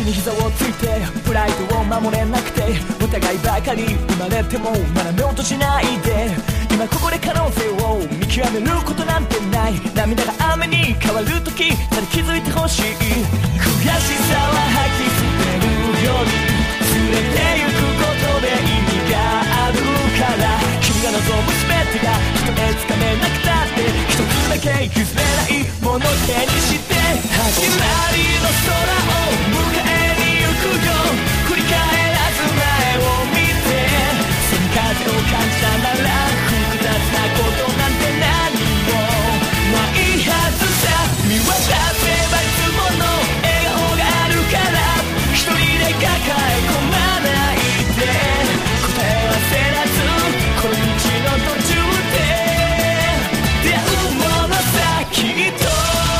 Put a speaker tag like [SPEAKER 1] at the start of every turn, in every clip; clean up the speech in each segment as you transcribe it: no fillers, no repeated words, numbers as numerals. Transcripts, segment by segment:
[SPEAKER 1] 地に膝をついてプライドを守れなくてお互いばかり生まれてもまだ目を閉じないで今ここで可能性を見極めることなんてない涙が雨に変わる時ただ気づいてほしい悔しさは吐き捨てるより連れてゆくことで意味があるから君が望む全てが人へつかめなくたって一つだけ譲れないもの手にして始まりの空を迎えに行くよ振り返らず前を見てその風を感じたなら複雑なことなんて何もないはずさ見渡せばいつもの笑顔があるから一人で抱え込まないで答えはせらずこの道の途中で出会うものさきっと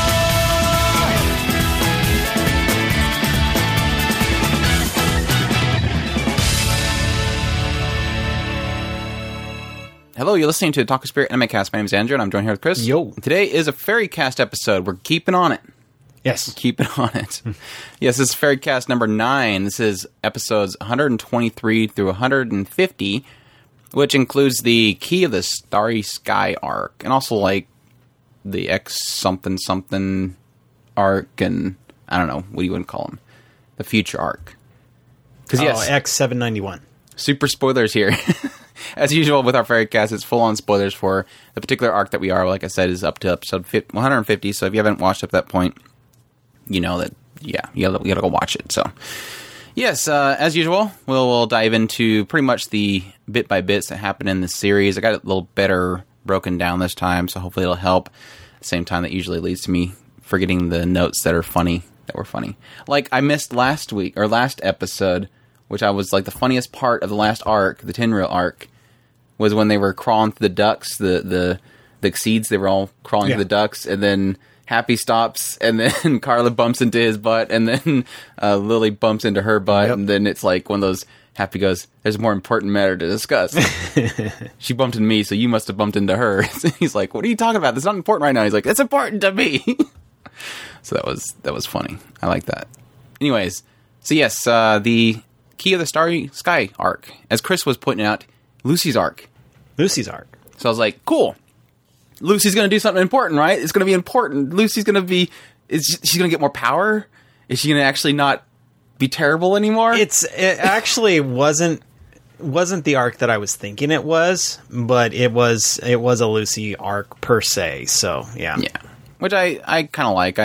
[SPEAKER 2] Hello, you're listening to the Talk of Spirit Anime Cast. My name is Andrew, and I'm joined here with Chris.
[SPEAKER 3] Yo.
[SPEAKER 2] Today is a Fairy Cast episode. We're keeping on it.
[SPEAKER 3] Yes.
[SPEAKER 2] Keeping on it. Yes, this is Fairy Cast number 9. This is episodes 123 through 150, which includes the Key of the Starry Sky arc, and also, like, the X something something arc, and I don't know, what do you want to call them? The future arc. Because, yes.
[SPEAKER 3] X791.
[SPEAKER 2] Super spoilers here. As usual with our Fairy Cast, it's full-on spoilers for the particular arc that we are. Like I said, is up to episode 150, so if you haven't watched up to that point, you know that, yeah, you gotta go watch it. So, yes, as usual, we'll dive into pretty much the bit-by-bits that happen in this series. I got it a little better broken down this time, so hopefully it'll help. At the same time, that usually leads to me forgetting the notes that were funny. Like, I missed last episode, which I was, like, the funniest part of the last arc, the Tenryou arc, was when they were crawling through the ducks, the seeds, they were all crawling through the ducks, and then Happy stops, and then Carla bumps into his butt, and then Lily bumps into her butt, and then it's like one of those, Happy goes, there's a more important matter to discuss. She bumped into me, so you must have bumped into her. He's like, what are you talking about? That's not important right now. He's like, it's important to me. So that was funny. I like that. Anyways, so yes, the Key of the Starry Sky arc. As Chris was pointing out, Lucy's arc. So I was like, cool. Lucy's going to do something important, right? It's going to be important. Lucy's going to be... She's going to get more power? Is she going to actually not be terrible anymore?
[SPEAKER 3] It actually wasn't the arc that I was thinking it was, but it was a Lucy arc per se, so yeah.
[SPEAKER 2] Yeah. Which I kind of like.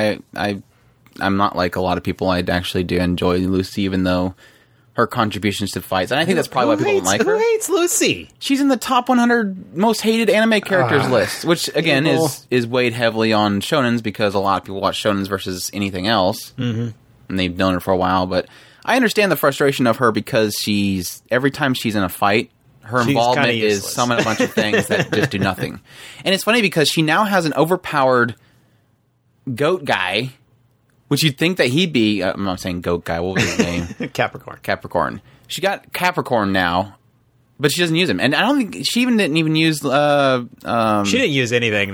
[SPEAKER 2] I'm not like a lot of people. I actually do enjoy Lucy, even though her contributions to fights, and I think that's probably why people don't like her.
[SPEAKER 3] Who hates Lucy?
[SPEAKER 2] She's in the top 100 most hated anime characters list, which again is weighed heavily on shonens because a lot of people watch shonens versus anything else, and they've known her for a while. But I understand the frustration of her because every time she's in a fight, her involvement is summon a bunch of things that just do nothing. And it's funny because she now has an overpowered goat guy. Which you'd think that he'd be... I'm not saying goat guy. What was his name?
[SPEAKER 3] Capricorn.
[SPEAKER 2] She got Capricorn now, but she doesn't use him. And I don't think... She didn't even use...
[SPEAKER 3] she didn't use anything.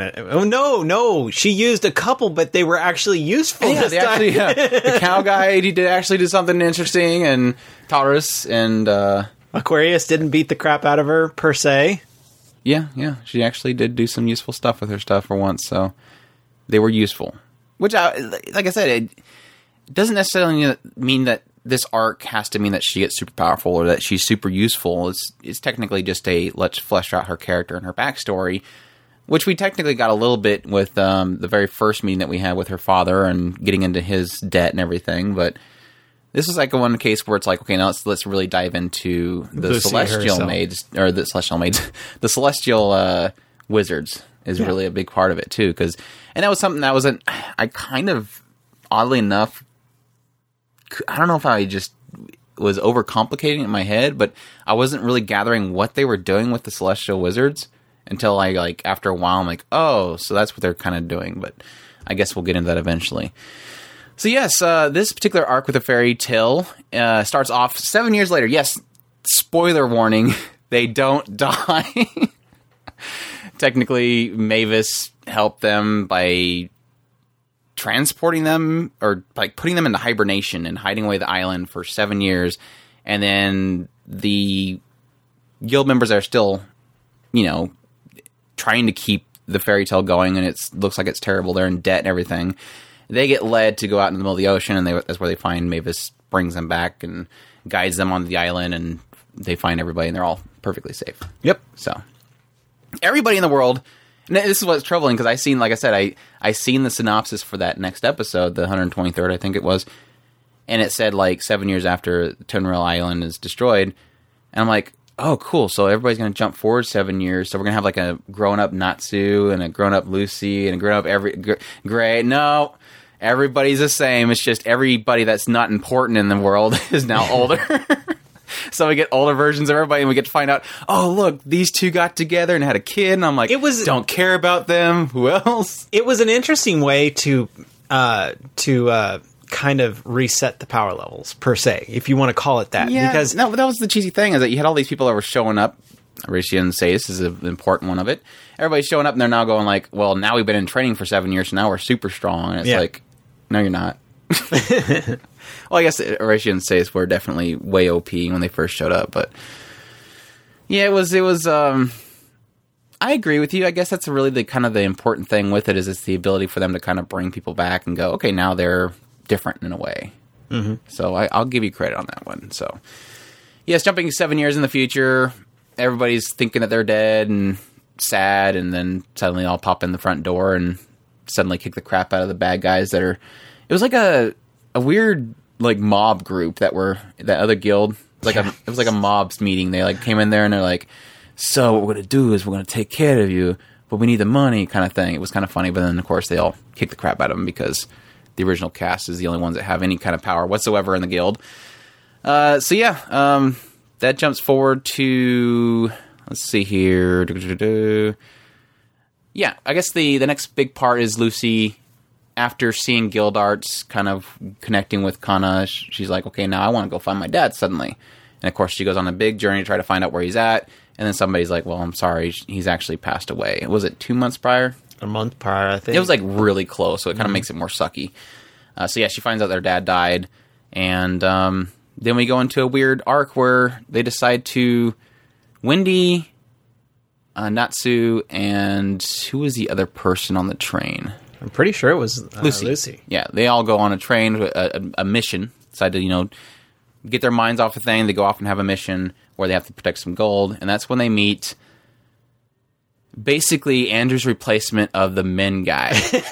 [SPEAKER 3] No. She used a couple, but they were actually useful this time.
[SPEAKER 2] The cow guy, he did actually do something interesting, and Taurus, and...
[SPEAKER 3] Aquarius didn't beat the crap out of her, per se.
[SPEAKER 2] Yeah. She actually did do some useful stuff with her stuff for once, so... They were useful. Which, like I said, it doesn't necessarily mean that this arc has to mean that she gets super powerful or that she's super useful. It's technically just let's flesh out her character and her backstory, which we technically got a little bit with the very first meeting that we had with her father and getting into his debt and everything. But this is like one case where it's like, okay, now let's really dive into the Celestial Maids, or the Celestial Maids, the Celestial Wizards is really a big part of it too, and that was something that I kind of, oddly enough, I don't know if I just was overcomplicating it in my head, but I wasn't really gathering what they were doing with the Celestial Wizards until after a while, I'm like, oh, so that's what they're kind of doing, but I guess we'll get into that eventually. So yes, this particular arc with the fairy tale starts off 7 years later. Yes, spoiler warning, they don't die. Technically, Mavis helped them by transporting them or like putting them into hibernation and hiding away the island for 7 years, and then the guild members are still, you know, trying to keep the fairy tale going, and it looks like it's terrible. They're in debt and everything. They get led to go out into the middle of the ocean, and that's where they find Mavis brings them back and guides them onto the island, and they find everybody, and they're all perfectly safe.
[SPEAKER 3] Yep.
[SPEAKER 2] So everybody in the world. And this is what's troubling, because I seen, like I said, I seen the synopsis for that next episode, the 123rd, I think it was, and it said like 7 years after Tonril Island is destroyed, and I'm like, oh, cool. So everybody's going to jump forward 7 years. So we're going to have like a grown-up Natsu and a grown-up Lucy and a grown-up Gray. No, everybody's the same. It's just everybody that's not important in the world is now older. So we get older versions of everybody, and we get to find out, oh, look, these two got together and had a kid. And I'm like, don't care about them. Who else?
[SPEAKER 3] It was an interesting way to kind of reset the power levels, per se, if you want to call it that.
[SPEAKER 2] Yeah,
[SPEAKER 3] because
[SPEAKER 2] no, but that was the cheesy thing, is that you had all these people that were showing up. Horatio and Sais is an important one of it. Everybody's showing up, and they're now going like, well, now we've been in training for 7 years, so now we're super strong. And it's like, no, you're not. Well, I guess Horatio and Sais were definitely way OP when they first showed up, but yeah, it was. I agree with you. I guess that's really the kind of the important thing with it, is it's the ability for them to kind of bring people back and go, okay, now they're different in a way. Mm-hmm. So I'll give you credit on that one. So yes, jumping 7 years in the future, everybody's thinking that they're dead and sad, and then suddenly all pop in the front door and suddenly kick the crap out of the bad guys that are. It was like a weird like mob group that other guild. It was like a mob's meeting. They like came in there and they're like, so what we're going to do is we're going to take care of you, but we need the money, kind of thing. It was kind of funny, but then of course they all kick the crap out of them because the original cast is the only ones that have any kind of power whatsoever in the guild. That jumps forward to, let's see here. Yeah, I guess the next big part is Lucy. After seeing Guild Arts kind of connecting with Kana, she's like, okay, now I want to go find my dad suddenly. And of course she goes on a big journey to try to find out where he's at. And then somebody's like, well, I'm sorry, he's actually passed away. Was it 2 months prior?
[SPEAKER 3] A month prior, I think.
[SPEAKER 2] It was like really close, so it kind of makes it more sucky. So yeah, she finds out their dad died. And then we go into a weird arc where they decide to... Wendy, Natsu, and who was the other person on the train?
[SPEAKER 3] I'm pretty sure it was Lucy.
[SPEAKER 2] Yeah, they all go on a train, a mission, decide to, get their minds off a thing. They go off and have a mission where they have to protect some gold, and that's when they meet basically Andrew's replacement of the men guy.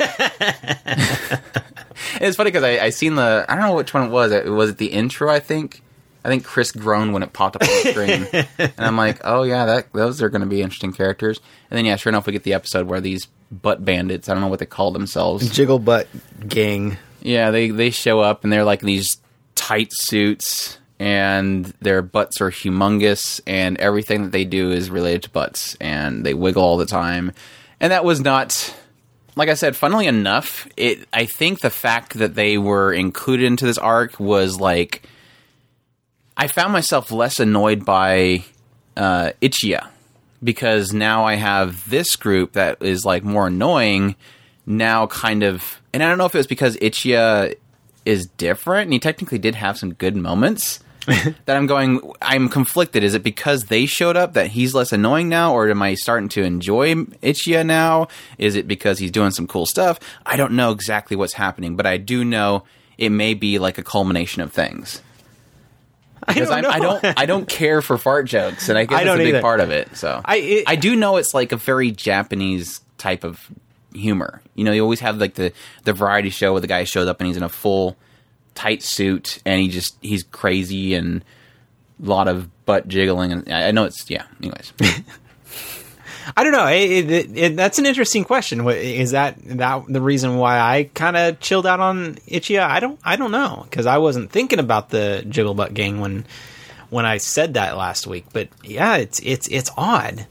[SPEAKER 2] It's funny because I seen I don't know which one it was. Was it the intro, I think? I think Chris groaned when it popped up on the screen. And I'm like, oh yeah, those are going to be interesting characters. And then, yeah, sure enough, we get the episode where these butt bandits, I don't know what they call themselves.
[SPEAKER 3] Jiggle butt gang.
[SPEAKER 2] Yeah, they show up and they're like in these tight suits and their butts are humongous and everything that they do is related to butts and they wiggle all the time. And that was not... Like I said, funnily enough, I think the fact that they were included into this arc was like... I found myself less annoyed by Ichiya, because now I have this group that is like more annoying now, kind of, and I don't know if it was because Ichiya is different and he technically did have some good moments that I'm conflicted. Is it because they showed up that he's less annoying now, or am I starting to enjoy Ichiya now? Is it because he's doing some cool stuff? I don't know exactly what's happening, but I do know it may be like a culmination of things. Because I don't care for fart jokes, and I guess that's a big part of it. So I do know it's like a very Japanese type of humor. You always have like the variety show where the guy shows up and he's in a full tight suit and he's crazy and a lot of butt jiggling. And I know it's Anyways,
[SPEAKER 3] I don't know. That's an interesting question. Is that the reason why I kind of chilled out on Ichiya? I don't know, because I wasn't thinking about the Jiggle Butt Gang when I said that last week. But yeah, it's odd.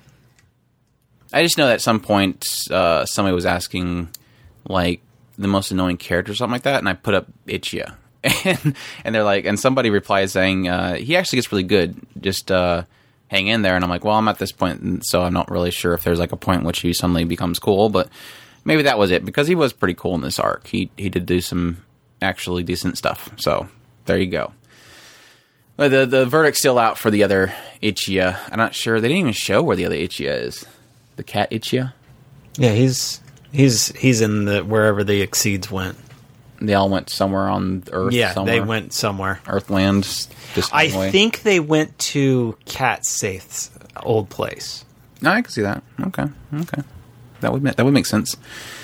[SPEAKER 2] I just know that at some point somebody was asking like the most annoying character or something like that, and I put up Ichiya, and they're like, and somebody replied saying he actually gets really good. Just hang in there. And I'm like, well, I'm at this point, so I'm not really sure if there's like a point in which he suddenly becomes cool, but maybe that was it, because he was pretty cool in this arc. He did do some actually decent stuff. So there you go. But the verdict's still out for the other Ichiya. I'm not sure. They didn't even show where the other Ichiya is. The cat Ichiya?
[SPEAKER 3] Yeah, he's in the wherever the Exceeds went.
[SPEAKER 2] They all went somewhere on Earth.
[SPEAKER 3] Yeah,
[SPEAKER 2] somewhere.
[SPEAKER 3] they went somewhere.
[SPEAKER 2] Earthland.
[SPEAKER 3] I think they went to Cat Saith's old place.
[SPEAKER 2] No, I can see that. Okay. That would make sense.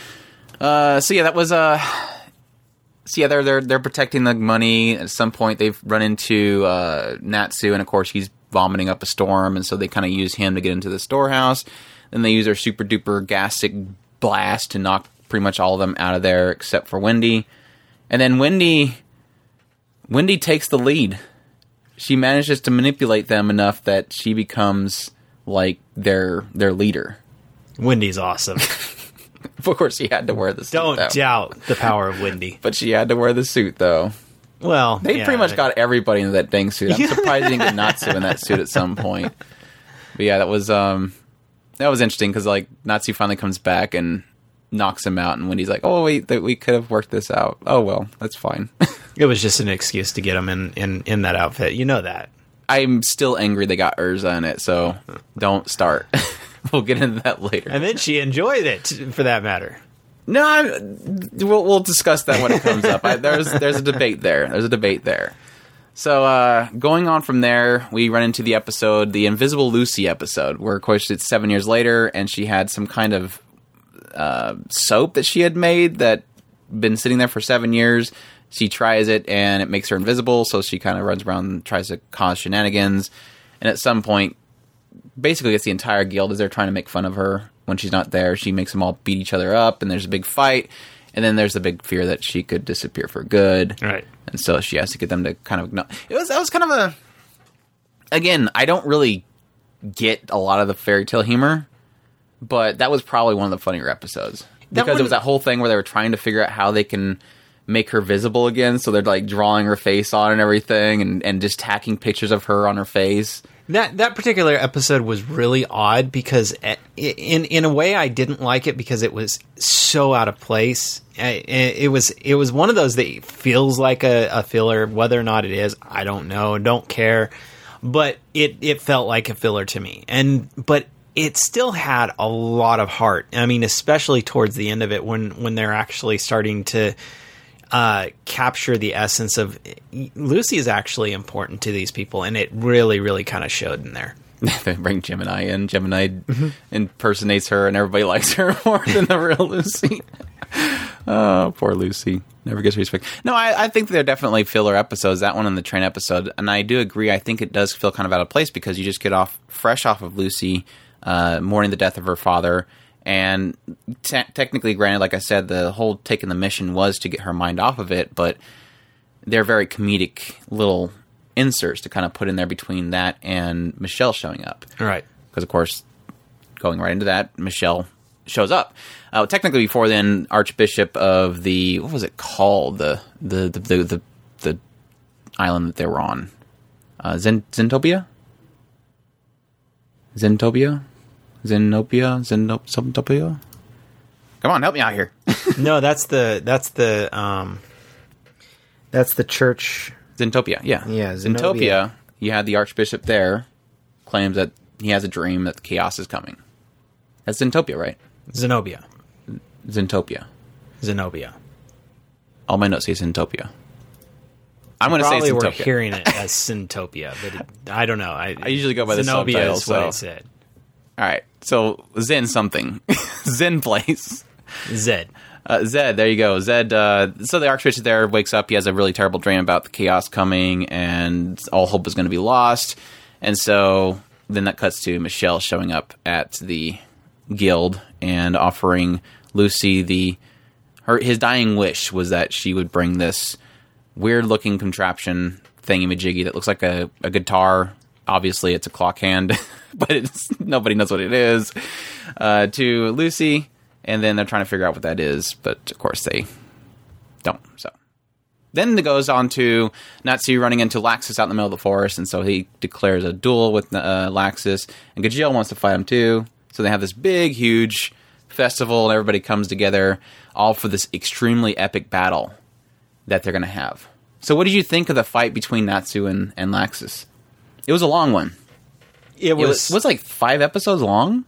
[SPEAKER 2] So yeah, that was So yeah, they're protecting the money. At some point, they've run into Natsu, and of course, he's vomiting up a storm, and so they kind of use him to get into the storehouse. Then they use their super duper gastic blast to knock pretty much all of them out of there, except for Wendy. And then Wendy takes the lead. She manages to manipulate them enough that she becomes like their leader.
[SPEAKER 3] Wendy's awesome.
[SPEAKER 2] Of course, she had to wear the suit.
[SPEAKER 3] Don't doubt the power of Wendy.
[SPEAKER 2] But she had to wear the suit, though.
[SPEAKER 3] Well,
[SPEAKER 2] they pretty much got everybody into that dang suit. I'm surprised they didn't get Natsu in that suit at some point. But yeah, that was interesting because like Natsu finally comes back and knocks him out, and Wendy's like, "Oh wait, we could have worked this out. Oh well, that's fine."
[SPEAKER 3] It was just an excuse to get him in that outfit. You know that. I'm
[SPEAKER 2] still angry they got Urza in it, so don't start. We'll get into that later.
[SPEAKER 3] And then she enjoyed it, for that matter.
[SPEAKER 2] No, we'll discuss that when it comes up. There's a debate there. So going on from there, we run into the episode, the Invisible Lucy episode, where of course it's 7 years later, and she had some kind of soap that she had made that been sitting there for 7 years. She tries it, and it makes her invisible, so she kind of runs around and tries to cause shenanigans. And at some point, basically it's the entire guild as they're trying to make fun of her when she's not there. She makes them all beat each other up, and there's a big fight. And then there's the big fear that she could disappear for good.
[SPEAKER 3] Right.
[SPEAKER 2] And so she has to get them to kind of... That was kind of a... Again, I don't really get a lot of the fairy tale humor, but that was probably one of the funnier episodes. Because it was that whole thing where they were trying to figure out how they can make her visible again, so they're like drawing her face on and everything, and just tacking pictures of her on her face.
[SPEAKER 3] That particular episode was really odd because in a way I didn't like it because it was so out of place. It was one of those that feels like a filler. Whether or not it is, I don't know. Don't care. But it felt like a filler to me. But it still had a lot of heart. I mean, especially towards the end of it when they're actually starting to capture the essence of Lucy is actually important to these people, and it really, really kind of showed in there.
[SPEAKER 2] They bring Gemini in. Gemini impersonates her, and everybody likes her more than the real Lucy. Oh, poor Lucy. Never gets respect. No, I think they're definitely filler episodes, that one and the train episode, and I do agree. I think it does feel kind of out of place because you just get fresh off of Lucy mourning the death of her father. And technically, granted, like I said, the whole taking the mission was to get her mind off of it, but they're very comedic little inserts to kind of put in there between that and Michelle showing up.
[SPEAKER 3] Right.
[SPEAKER 2] Because, of course, going right into that, Michelle shows up. Technically, before then, Archbishop of the... What was it called? The island that they were on. Zentopia? Zentopia? Zenopia? Come on, help me out here.
[SPEAKER 3] No, that's the church.
[SPEAKER 2] Zentopia, yeah.
[SPEAKER 3] Yeah,
[SPEAKER 2] Zentopia, you had the Archbishop there, claims that he has a dream that the chaos is coming. That's Zentopia, right?
[SPEAKER 3] Zenobia.
[SPEAKER 2] Zentopia. All my notes say Zentopia. I'm going to say Zentopia.
[SPEAKER 3] Probably we're hearing it as Syntopia, but I don't know. I
[SPEAKER 2] usually go by the
[SPEAKER 3] Zenobia
[SPEAKER 2] subtitles.
[SPEAKER 3] is what I said.
[SPEAKER 2] All right, so Zen something. Zen place.
[SPEAKER 3] Zed,
[SPEAKER 2] there you go. Zed, so the Archbishop there wakes up. He has a really terrible dream about the chaos coming, and all hope is going to be lost. And so then that cuts to Michelle showing up at the guild and offering Lucy his dying wish was that she would bring this weird-looking contraption thingy-majiggy that looks like a guitar. Obviously, it's a clock hand, but nobody knows what it is, to Lucy, and then they're trying to figure out what that is, but of course they don't. So then it goes on to Natsu running into Laxus out in the middle of the forest, and so he declares a duel with Laxus, and Gajeel wants to fight him too, so they have this big, huge festival, and everybody comes together, all for this extremely epic battle that they're going to have. So what did you think of the fight between Natsu and Laxus? It was a long one. It was like 5 episodes long?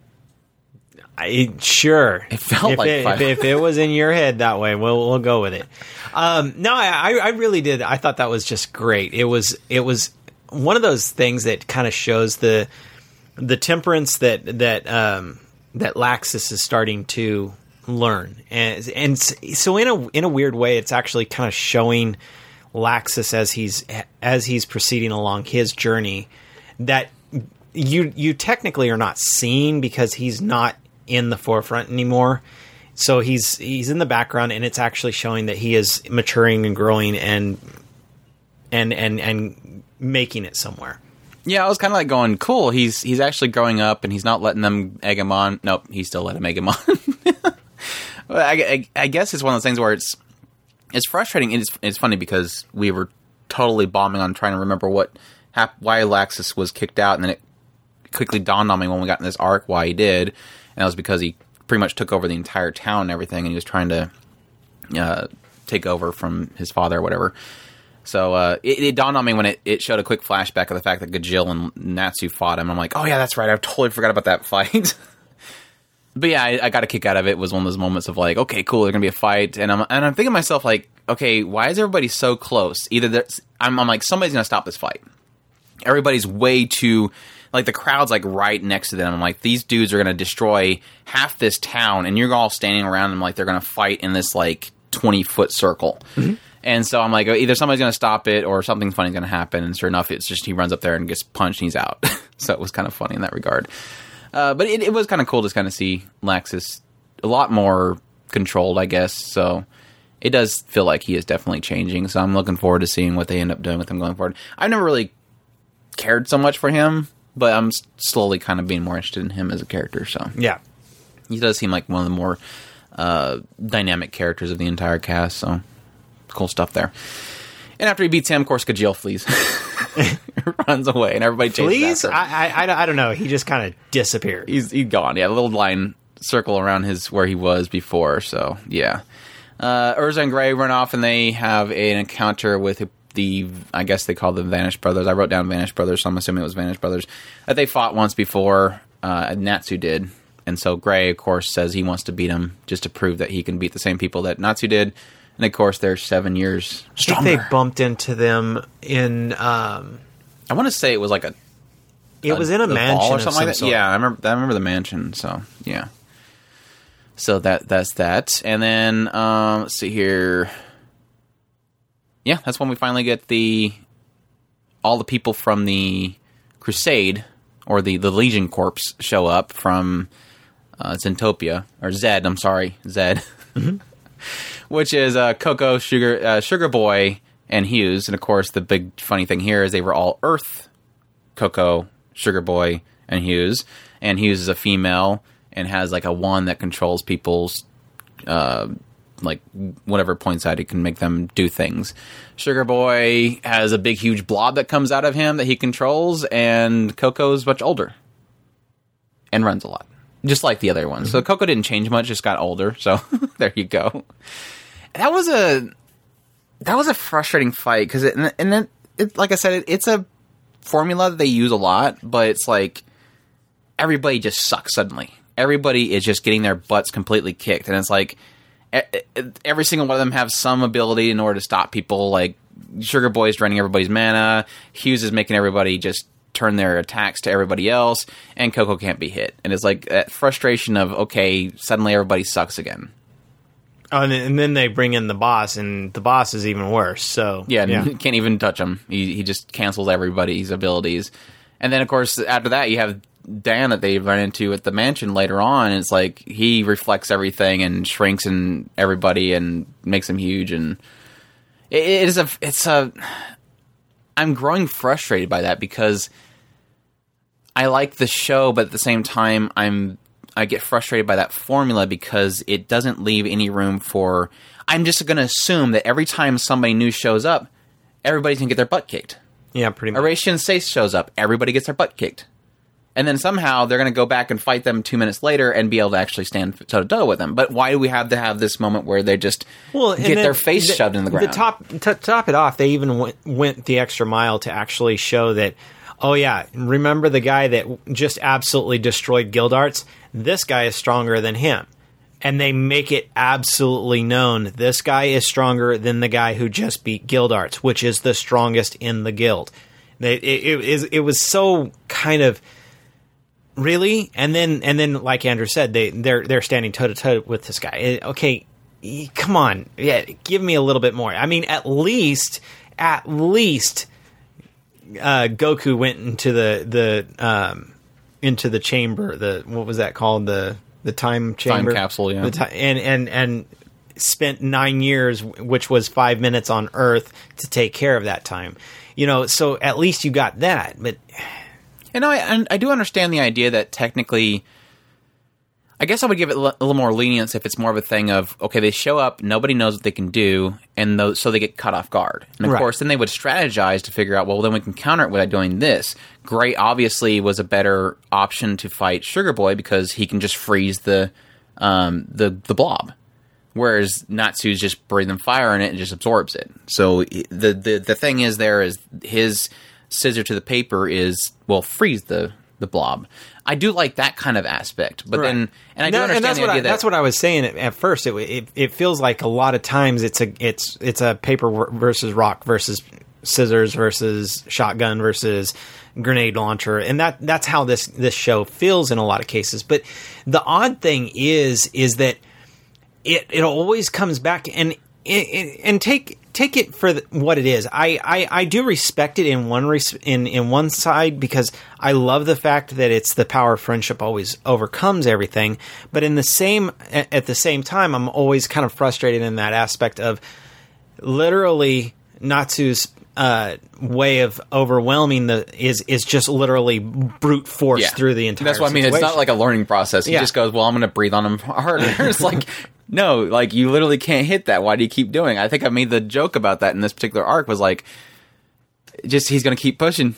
[SPEAKER 3] Sure.
[SPEAKER 2] It felt like 5.
[SPEAKER 3] If it was in your head that way, we'll go with it. No, I really did. I thought that was just great. It was one of those things that kind of shows the temperance that Laxus is starting to learn, and so in a weird way, it's actually kind of showing Laxus as he's proceeding along his journey that you technically are not seeing because he's not in the forefront anymore. So he's in the background, and it's actually showing that he is maturing and growing and making it somewhere.
[SPEAKER 2] Yeah, I was kind of like going, cool. He's actually growing up, and he's not letting them egg him on. Nope, he still let him egg him on. I guess it's one of those things where it's frustrating. It's funny because we were totally bombing on trying to remember why Laxus was kicked out, and then it quickly dawned on me when we got in this arc why he did, and that was because he pretty much took over the entire town and everything, and he was trying to take over from his father or whatever. So it dawned on me when it showed a quick flashback of the fact that Gajil and Natsu fought him. I'm like, oh yeah, that's right. I totally forgot about that fight. But yeah, I got a kick out of it. It was one of those moments of like, okay, cool, there's gonna be a fight, and I'm thinking to myself like, okay, why is everybody so close? Either I'm like, somebody's gonna stop this fight. Everybody's way too, like, the crowd's like right next to them. I'm like, these dudes are gonna destroy half this town, and you're all standing around them like they're gonna fight in this like 20-foot circle. Mm-hmm. And so I'm like, either somebody's gonna stop it or something funny's gonna happen. And sure enough, it's just he runs up there and gets punched and he's out. So it was kind of funny in that regard. But it was kind of cool to kind of see Laxus a lot more controlled, I guess. So it does feel like he is definitely changing. So I'm looking forward to seeing what they end up doing with him going forward. I've never really cared so much for him, but I'm slowly kind of being more interested in him as a character. So
[SPEAKER 3] yeah,
[SPEAKER 2] he does seem like one of the more dynamic characters of the entire cast. So cool stuff there. And after he beats him, of course, Gajil flees. Runs away, and everybody chases after him.
[SPEAKER 3] I don't know. He just kind of disappeared.
[SPEAKER 2] He's gone. Yeah, a little line circle around where he was before. So, yeah. Urza and Gray run off, and they have an encounter with I guess they call them Vanish Brothers. I wrote down Vanish Brothers, so I'm assuming it was Vanish Brothers. That they fought once before, Natsu did. And so Gray, of course, says he wants to beat him just to prove that he can beat the same people that Natsu did. And of course, they're 7 years stronger.
[SPEAKER 3] I think they bumped into them in.
[SPEAKER 2] I want to say it was like
[SPEAKER 3] it was in a mansion
[SPEAKER 2] or something like that. Yeah, I remember the mansion. So yeah. So that's that, and then let's see here. Yeah, that's when we finally get all the people from the Crusade or the Legion Corps show up from Zentopia or Zed. I'm sorry, Zed. Mm-hmm. Which is Coco, Sugar Boy, and Hughes. And, of course, the big funny thing here is they were all Earth, Coco, Sugar Boy, and Hughes. And Hughes is a female and has, like, a wand that controls people's, like, whatever points out, he can make them do things. Sugar Boy has a big, huge blob that comes out of him that he controls, and Coco's much older and runs a lot. Just like the other ones. Mm-hmm. So Coco didn't change much, just got older. So there you go. That was a frustrating fight because it like I said, it's a formula that they use a lot, but it's like everybody just sucks suddenly. Everybody is just getting their butts completely kicked, and it's like every single one of them have some ability in order to stop people. Like Sugar Boy is draining everybody's mana. Hughes is making everybody just turn their attacks to everybody else, and Coco can't be hit. And it's like that frustration of, okay, suddenly everybody sucks again.
[SPEAKER 3] Oh, and then they bring in the boss, and the boss is even worse. So
[SPEAKER 2] yeah. Can't even touch him. He just cancels everybody's abilities. And then, of course, after that, you have Dan that they run into at the mansion later on. And it's like he reflects everything and shrinks in everybody and makes them huge. And I'm growing frustrated by that because I like the show, but at the same time, I get frustrated by that formula because it doesn't leave any room for... I'm just going to assume that every time somebody new shows up, everybody's going to get their butt kicked.
[SPEAKER 3] Yeah, pretty much.
[SPEAKER 2] Oration Sace shows up, everybody gets their butt kicked. And then somehow they're going to go back and fight them 2 minutes later and be able to actually stand toe-to-toe with them. But why do we have to have this moment where they just get their face shoved in the ground?
[SPEAKER 3] To top it off, they even went the extra mile to actually show that, oh yeah, remember the guy that just absolutely destroyed Gildarts? This guy is stronger than him. And they make it absolutely known this guy is stronger than the guy who just beat Gildarts, which is the strongest in the guild. It was so kind of... Really? And then, like Andrew said, they're standing toe to toe with this guy. Okay, come on, yeah, give me a little bit more. I mean, at least, Goku went into the chamber. What was that called? The time chamber,
[SPEAKER 2] time capsule. Yeah,
[SPEAKER 3] and spent 9 years, which was 5 minutes on Earth, to take care of that time. So at least you got that, but.
[SPEAKER 2] And I do understand the idea that technically, I guess I would give it a little more lenience if it's more of a thing of, okay, they show up, nobody knows what they can do, and so they get caught off guard. And of course, then they would strategize to figure out, well, then we can counter it by doing this. Gray obviously was a better option to fight Sugar Boy because he can just freeze the blob. Whereas Natsu's just breathing fire in it and just absorbs it. So the thing is his scissor to the paper is, well, freeze the blob. I do like that kind of aspect, but then, and I do understand the idea
[SPEAKER 3] that's what I was saying at first. It feels like a lot of times it's a paper versus rock versus scissors versus shotgun versus grenade launcher, and that's how this show feels in a lot of cases. But the odd thing is that it always comes back and take it for what it is. I do respect it in one side because I love the fact that it's the power of friendship always overcomes everything. But at the same time, I'm always kind of frustrated in that aspect of literally Natsu's way of overwhelming is just literally brute force through the entire.
[SPEAKER 2] That's what
[SPEAKER 3] situation.
[SPEAKER 2] I mean. It's not like a learning process. He just goes, "Well, I'm going to breathe on him harder." It's like. No, like, you literally can't hit that. Why do you keep doing? I think I made the joke about that in this particular arc was like, he's going to keep pushing.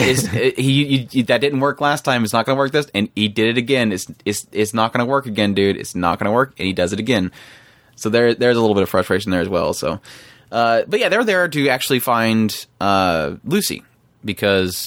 [SPEAKER 2] That didn't work last time. It's not going to work this, and he did it again. It's not going to work again, dude. It's not going to work, and he does it again. So there's a little bit of frustration there as well. So, but yeah, they're there to actually find Lucy because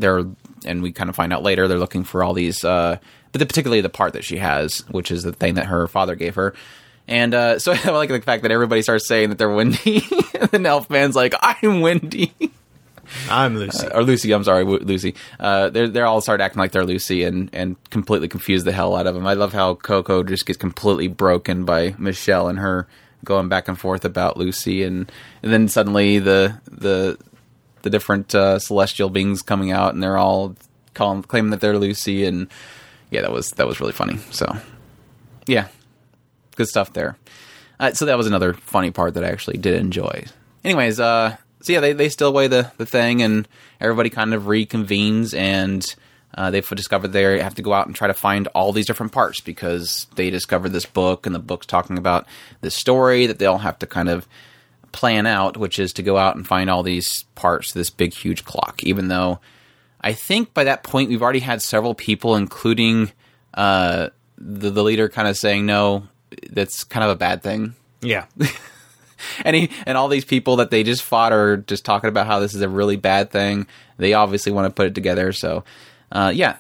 [SPEAKER 2] and we kind of find out later they're looking for all these, but particularly the part that she has, which is the thing that her father gave her. And so I like the fact that everybody starts saying that they're Wendy. And then Elfman's like, I'm Wendy.
[SPEAKER 3] I'm Lucy.
[SPEAKER 2] Or Lucy, I'm sorry, Lucy. They're all start acting like they're Lucy and completely confuse the hell out of them. I love how Coco just gets completely broken by Michelle and her going back and forth about Lucy. And then suddenly the different celestial beings coming out and they're all claiming that they're Lucy. And yeah, that was really funny. So, yeah. Good stuff there. So that was another funny part that I actually did enjoy. Anyways, so yeah, they still weigh the thing, and everybody kind of reconvenes, and they've discovered they have to go out and try to find all these different parts because they discovered this book, and the book's talking about this story that they all have to kind of plan out, which is to go out and find all these parts to this big, huge clock, even though I think by that point we've already had several people, including the leader, kind of saying, no, that's kind of a bad thing.
[SPEAKER 3] Yeah.
[SPEAKER 2] And all these people that they just fought are just talking about how this is a really bad thing. They obviously want to put it together. So, yeah.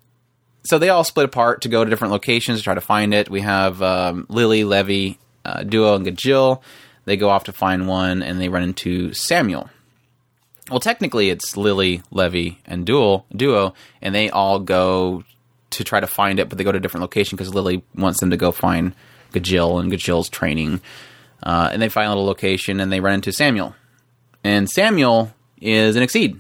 [SPEAKER 2] So they all split apart to go to different locations to try to find it. We have Lily, Levi, Duo, and Gajil. They go off to find one, and they run into Samuel. Well, technically, it's Lily, Levi, and Duo, and they all go to try to find it, but they go to a different location because Lily wants them to go find Gajil and Gajil's training. And they find a little location, and they run into Samuel. And Samuel is an Exceed.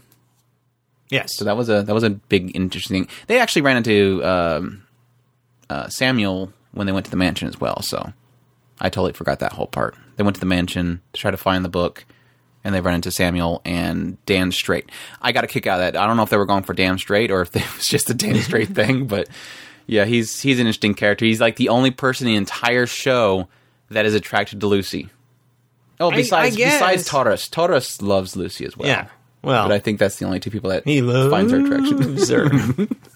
[SPEAKER 3] Yes.
[SPEAKER 2] So that was a big, interesting thing. They actually ran into Samuel when they went to the mansion as well, so I totally forgot that whole part. They went to the mansion to try to find the book, and they run into Samuel and Dan Straight. I got a kick out of that. I don't know if they were going for Dan Straight or if it was just a Dan Straight thing, but yeah, he's an interesting character. He's like the only person in the entire show that is attracted to Lucy. Oh, besides Taurus. Taurus loves Lucy as well.
[SPEAKER 3] Yeah. Well,
[SPEAKER 2] but I think that's the only two people that finds her attraction.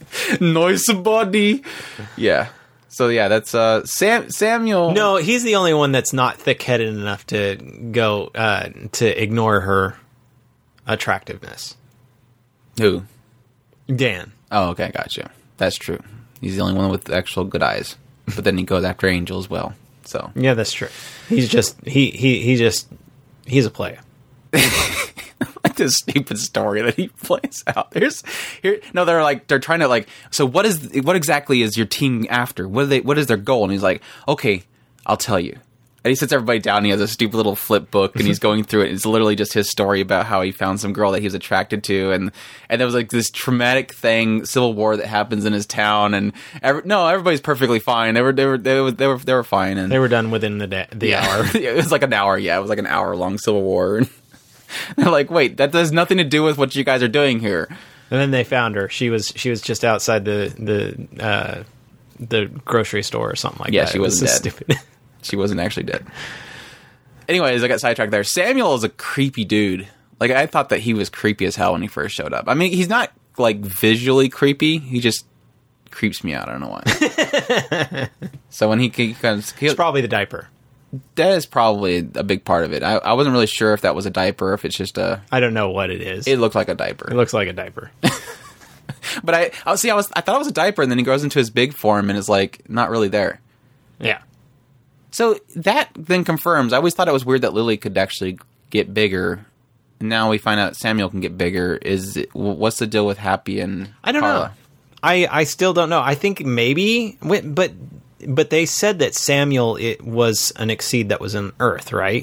[SPEAKER 2] Noise body. Yeah. So yeah, that's Samuel.
[SPEAKER 3] No, he's the only one that's not thick-headed enough to go to ignore her attractiveness.
[SPEAKER 2] Who?
[SPEAKER 3] Dan.
[SPEAKER 2] Oh, okay, gotcha. That's true. He's the only one with actual good eyes. But then he goes after Angel as well. So
[SPEAKER 3] Yeah, that's true. He's just he's a player.
[SPEAKER 2] like this stupid story that he plays out. They're trying to so what exactly is your team after? What is their goal? And he's like, okay, I'll tell you. And he sits everybody down and he has a stupid little flip book and he's going through it. It's literally just his story about how he found some girl that he was attracted to and there was like this traumatic thing, civil war that happens in his town and everybody's perfectly fine. They were fine and
[SPEAKER 3] They were done within the hour.
[SPEAKER 2] It was like an hour, yeah. It was like an hour-long civil war. And they're like, wait, that has nothing to do with what you guys are doing here.
[SPEAKER 3] And then they found her. She was just outside the grocery store or something like that.
[SPEAKER 2] Yeah, she wasn't dead.
[SPEAKER 3] Stupid.
[SPEAKER 2] She wasn't actually dead. Anyways, I got sidetracked there. Samuel is a creepy dude. Like, I thought that he was creepy as hell when he first showed up. I mean, he's not, visually creepy. He just creeps me out. I don't know why. So when he
[SPEAKER 3] It's probably the diaper.
[SPEAKER 2] That is probably a big part of it. I wasn't really sure if that was a diaper or if it's just a...
[SPEAKER 3] I don't know what it is.
[SPEAKER 2] It looked like a diaper.
[SPEAKER 3] It looks like a diaper.
[SPEAKER 2] But I thought it was a diaper, and then he goes into his big form and is, not really there.
[SPEAKER 3] Yeah.
[SPEAKER 2] So that then confirms. I always thought it was weird that Lily could actually get bigger. Now we find out Samuel can get bigger. What's the deal with Happy and
[SPEAKER 3] I don't
[SPEAKER 2] Carla?
[SPEAKER 3] know. I still don't know. I think maybe, but they said that Samuel was an Exceed that was on Earth, right?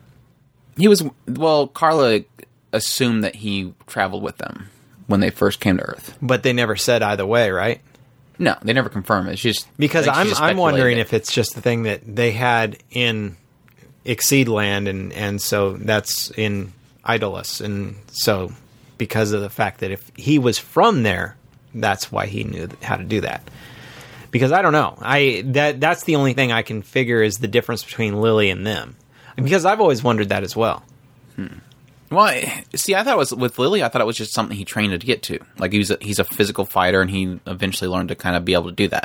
[SPEAKER 2] Carla assumed that he traveled with them when they first came to Earth.
[SPEAKER 3] But they never said either way, right?
[SPEAKER 2] No, they never confirm it. It's just
[SPEAKER 3] because I'm wondering if it's just the thing that they had in Exceed Land, and so that's in Idolus, and so because of the fact that if he was from there, that's why he knew how to do that. Because I don't know, that's the only thing I can figure is the difference between Lily and them. Because I've always wondered that as well.
[SPEAKER 2] Well, see, I thought it was with Lily. I thought it was just something he trained to get to. Like he's a physical fighter, and he eventually learned to kind of be able to do that.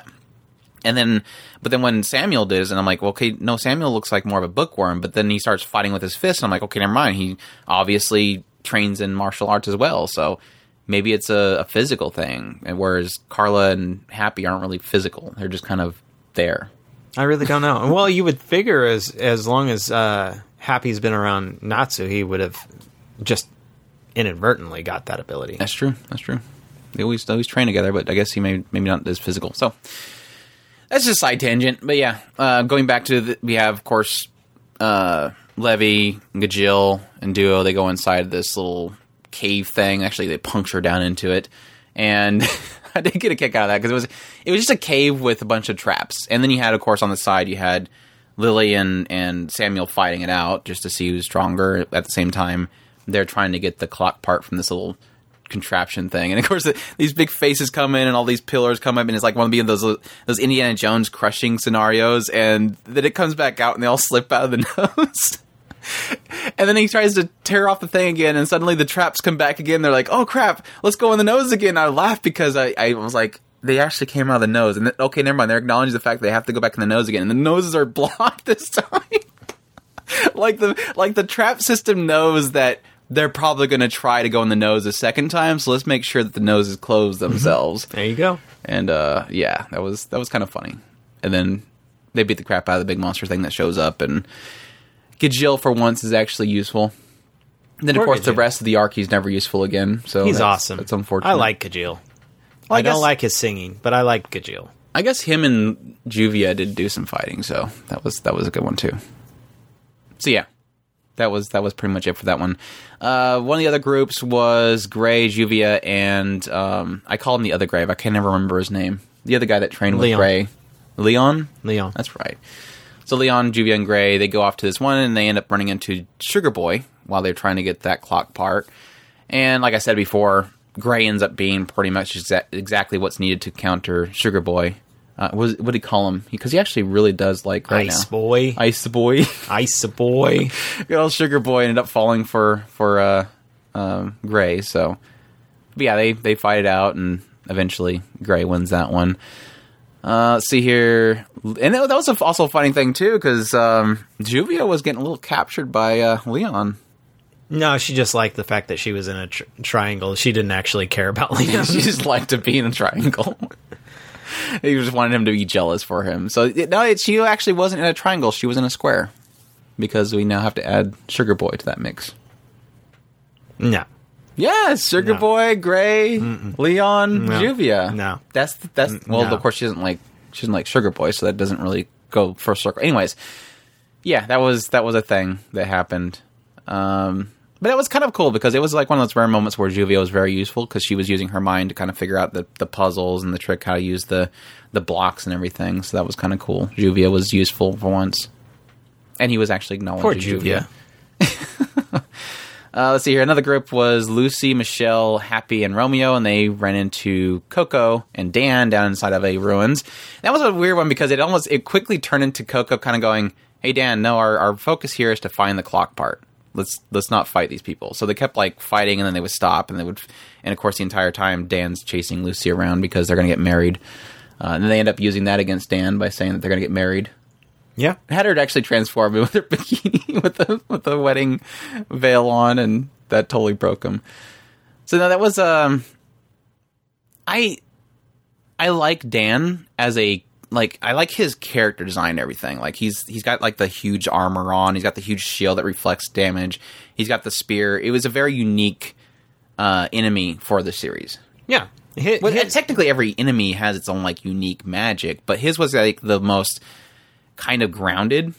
[SPEAKER 2] But then when Samuel did, and I'm like, well, okay, no, Samuel looks like more of a bookworm. But then he starts fighting with his fists, and I'm like, okay, never mind. He obviously trains in martial arts as well, so maybe it's a physical thing. And whereas Carla and Happy aren't really physical; they're just kind of there.
[SPEAKER 3] I really don't know. Well, you would figure as long as Happy's been around Natsu, he would have just inadvertently got that ability.
[SPEAKER 2] That's true. They always train together, but I guess he maybe not as physical. So that's just a side tangent. But yeah, going back to we have, of course, Levy, Gajil, and Duo. They go inside this little cave thing. Actually, they puncture down into it, and I did get a kick out of that because it was just a cave with a bunch of traps. And then you had, of course, on the side you had Lily and Samuel fighting it out just to see who's stronger. At the same time, they're trying to get the clock part from this little contraption thing. And of course, these big faces come in and all these pillars come up, and it's like one of those Indiana Jones crushing scenarios. And then it comes back out and they all slip out of the nose. And then he tries to tear off the thing again, and suddenly the traps come back again. They're like, oh crap, let's go in the nose again. I laughed because I was like, they actually came out of the nose. And okay, never mind. They're acknowledging the fact they have to go back in the nose again. And the noses are blocked this time. like the trap system knows that they're probably going to try to go in the nose a second time, so let's make sure that the noses close themselves.
[SPEAKER 3] There you go.
[SPEAKER 2] And yeah, that was kind of funny. And then they beat the crap out of the big monster thing that shows up, and Gajil for once is actually useful. And then of course the rest of the arc he's never useful again. So
[SPEAKER 3] he's awesome.
[SPEAKER 2] It's unfortunate.
[SPEAKER 3] I like Gajil. I don't like his singing, but I like Gajil.
[SPEAKER 2] I guess him and Juvia did do some fighting, so that was a good one too. So yeah. That was pretty much it for that one. One of the other groups was Gray, Juvia, and I call him the other Gray. I can never remember his name. The other guy that trained with Gray. Leon?
[SPEAKER 3] Leon.
[SPEAKER 2] That's right. So Leon, Juvia, and Gray, they go off to this one, and they end up running into Sugar Boy while they're trying to get that clock part. And like I said before, Gray ends up being pretty much exactly what's needed to counter Sugar Boy. What do you call him? Because he actually really does like right
[SPEAKER 3] Ice
[SPEAKER 2] now.
[SPEAKER 3] Boy.
[SPEAKER 2] Ice Boy.
[SPEAKER 3] Ice Boy.
[SPEAKER 2] Good old Sugar Boy ended up falling for Gray. So, but yeah, they fight it out, and eventually Gray wins that one. Let's see here. And that was also a funny thing, too, because Juvia was getting a little captured by Leon.
[SPEAKER 3] No, she just liked the fact that she was in a triangle. She didn't actually care about Leon.
[SPEAKER 2] She just liked to be in a triangle. He just wanted him to be jealous for him. So, she actually wasn't in a triangle. She was in a square. Because we now have to add Sugar Boy to that mix.
[SPEAKER 3] No.
[SPEAKER 2] Yes, Sugar Boy, Gray, Leon, Juvia.
[SPEAKER 3] No.
[SPEAKER 2] That's of course she doesn't like Sugar Boy, so that doesn't really go first circle. Anyways, yeah, that was a thing that happened. But it was kind of cool because it was like one of those rare moments where Juvia was very useful because she was using her mind to kind of figure out the puzzles and the trick how to use the blocks and everything. So that was kind of cool. Juvia was useful for once. And he was actually acknowledging
[SPEAKER 3] Poor Juvia.
[SPEAKER 2] Let's see here. Another group was Lucy, Michelle, Happy, and Romeo, and they ran into Coco and Dan down inside of a ruins. That was a weird one because it quickly turned into Coco kind of going, "Hey Dan, no, our focus here is to find the clock part. Let's not fight these people." So they kept like fighting, and then they would stop, and of course the entire time Dan's chasing Lucy around because they're going to get married. And then they end up using that against Dan by saying that they're going to get married.
[SPEAKER 3] Yeah,
[SPEAKER 2] had her actually transform with her bikini with the wedding veil on, and that totally broke him. So now that was I like Dan as I like his character design and everything. Like he's got like the huge armor on, he's got the huge shield that reflects damage, he's got the spear. It was a very unique enemy for the series.
[SPEAKER 3] Yeah,
[SPEAKER 2] technically every enemy has its own like unique magic, but his was like the most kind of grounded.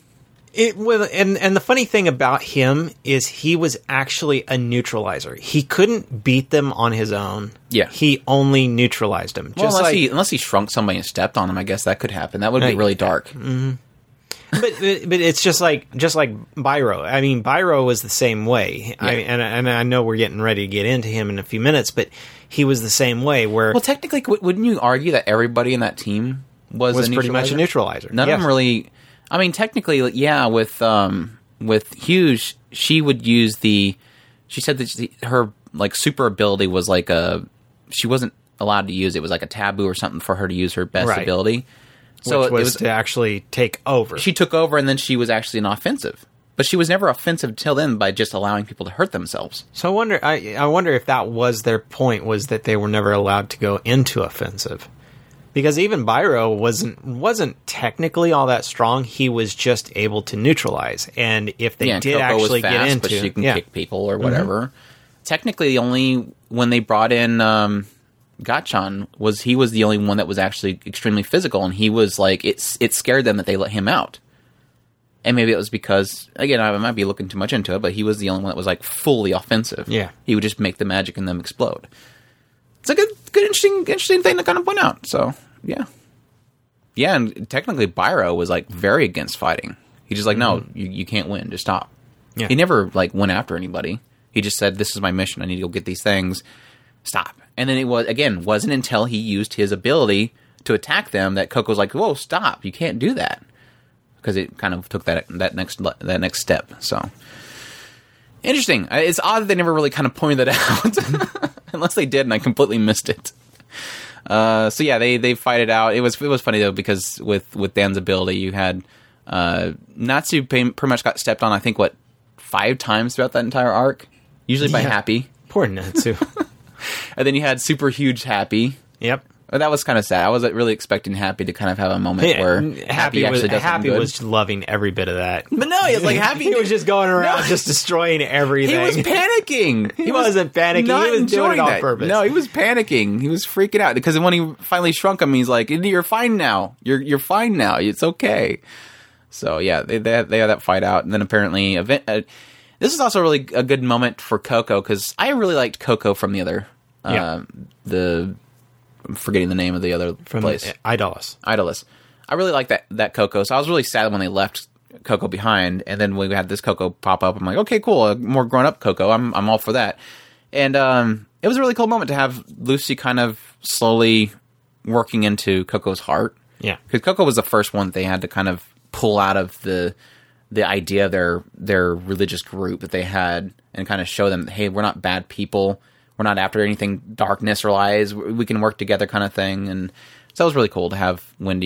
[SPEAKER 3] And the funny thing about him is he was actually a neutralizer. He couldn't beat them on his own.
[SPEAKER 2] Yeah.
[SPEAKER 3] He only neutralized them.
[SPEAKER 2] Well, unless he shrunk somebody and stepped on him, I guess that could happen. That would be really dark.
[SPEAKER 3] Mm-hmm. but it's just like Byro. I mean, Byro was the same way. Yeah. And I know we're getting ready to get into him in a few minutes, but he was the same way where...
[SPEAKER 2] Well, technically, wouldn't you argue that everybody in that team was
[SPEAKER 3] pretty much a neutralizer?
[SPEAKER 2] None of them really... I mean, technically, yeah, with Hughes, she would use she said that her, like, super ability was like she wasn't allowed to use it. It was like a taboo or something for her to use her best ability.
[SPEAKER 3] So it was to actually take over.
[SPEAKER 2] She took over, and then she was actually an offensive. But she was never offensive till then by just allowing people to hurt themselves.
[SPEAKER 3] So I wonder if that was their point, was that they were never allowed to go into offensive. Because even Byro wasn't technically all that strong. He was just able to neutralize. And if they did
[SPEAKER 2] Coco
[SPEAKER 3] actually
[SPEAKER 2] was fast,
[SPEAKER 3] get into...
[SPEAKER 2] but she can kick people or whatever. Mm-hmm. Technically, only when they brought in Gachan, he was the only one that was actually extremely physical. And he was like... It scared them that they let him out. And maybe it was because... Again, I might be looking too much into it, but he was the only one that was like fully offensive.
[SPEAKER 3] Yeah.
[SPEAKER 2] He would just make the magic in them explode. It's a good interesting thing to kind of point out. So, yeah. Yeah, and technically Byro was, like, very against fighting. He just like, no, you can't win. Just stop. Yeah. He never, like, went after anybody. He just said, this is my mission. I need to go get these things. Stop. And then it wasn't until he used his ability to attack them that Coco was like, whoa, stop. You can't do that. Because it kind of took that next step. So, interesting. It's odd that they never really kind of pointed that out. Unless they did, and I completely missed it. So yeah, they fight it out. It was funny though because with Dan's ability, you had Natsu pretty much got stepped on. I think 5 times throughout that entire arc, usually by Happy.
[SPEAKER 3] Poor Natsu.
[SPEAKER 2] And then you had super huge Happy.
[SPEAKER 3] Yep.
[SPEAKER 2] That was kind of sad. I wasn't really expecting Happy to kind of have a moment where Happy actually does something good.
[SPEAKER 3] Happy was loving every bit of that.
[SPEAKER 2] But no, it's like Happy...
[SPEAKER 3] he was just going around just destroying everything.
[SPEAKER 2] He was panicking.
[SPEAKER 3] He wasn't panicking. He was doing it on purpose.
[SPEAKER 2] No, he was panicking. He was freaking out. Because when he finally shrunk him, he's like, you're fine now. You're fine now. It's okay. So, yeah, they had that fight out. And then apparently... this is also really a good moment for Coco, because I really liked Coco from the other... I'm forgetting the name of the other place.
[SPEAKER 3] Idolus.
[SPEAKER 2] I really like that Coco, so I was really sad when they left Coco behind, and then when we had this Coco pop up, I'm like, okay, cool, a more grown-up Coco, I'm all for that. And it was a really cool moment to have Lucy kind of slowly working into Coco's heart.
[SPEAKER 3] Yeah.
[SPEAKER 2] Because Coco was the first one that they had to kind of pull out of the idea of their religious group that they had and kind of show them, hey, we're not bad people. we're not after anything darkness or lies. We can work together kind of thing. And so it was really cool to have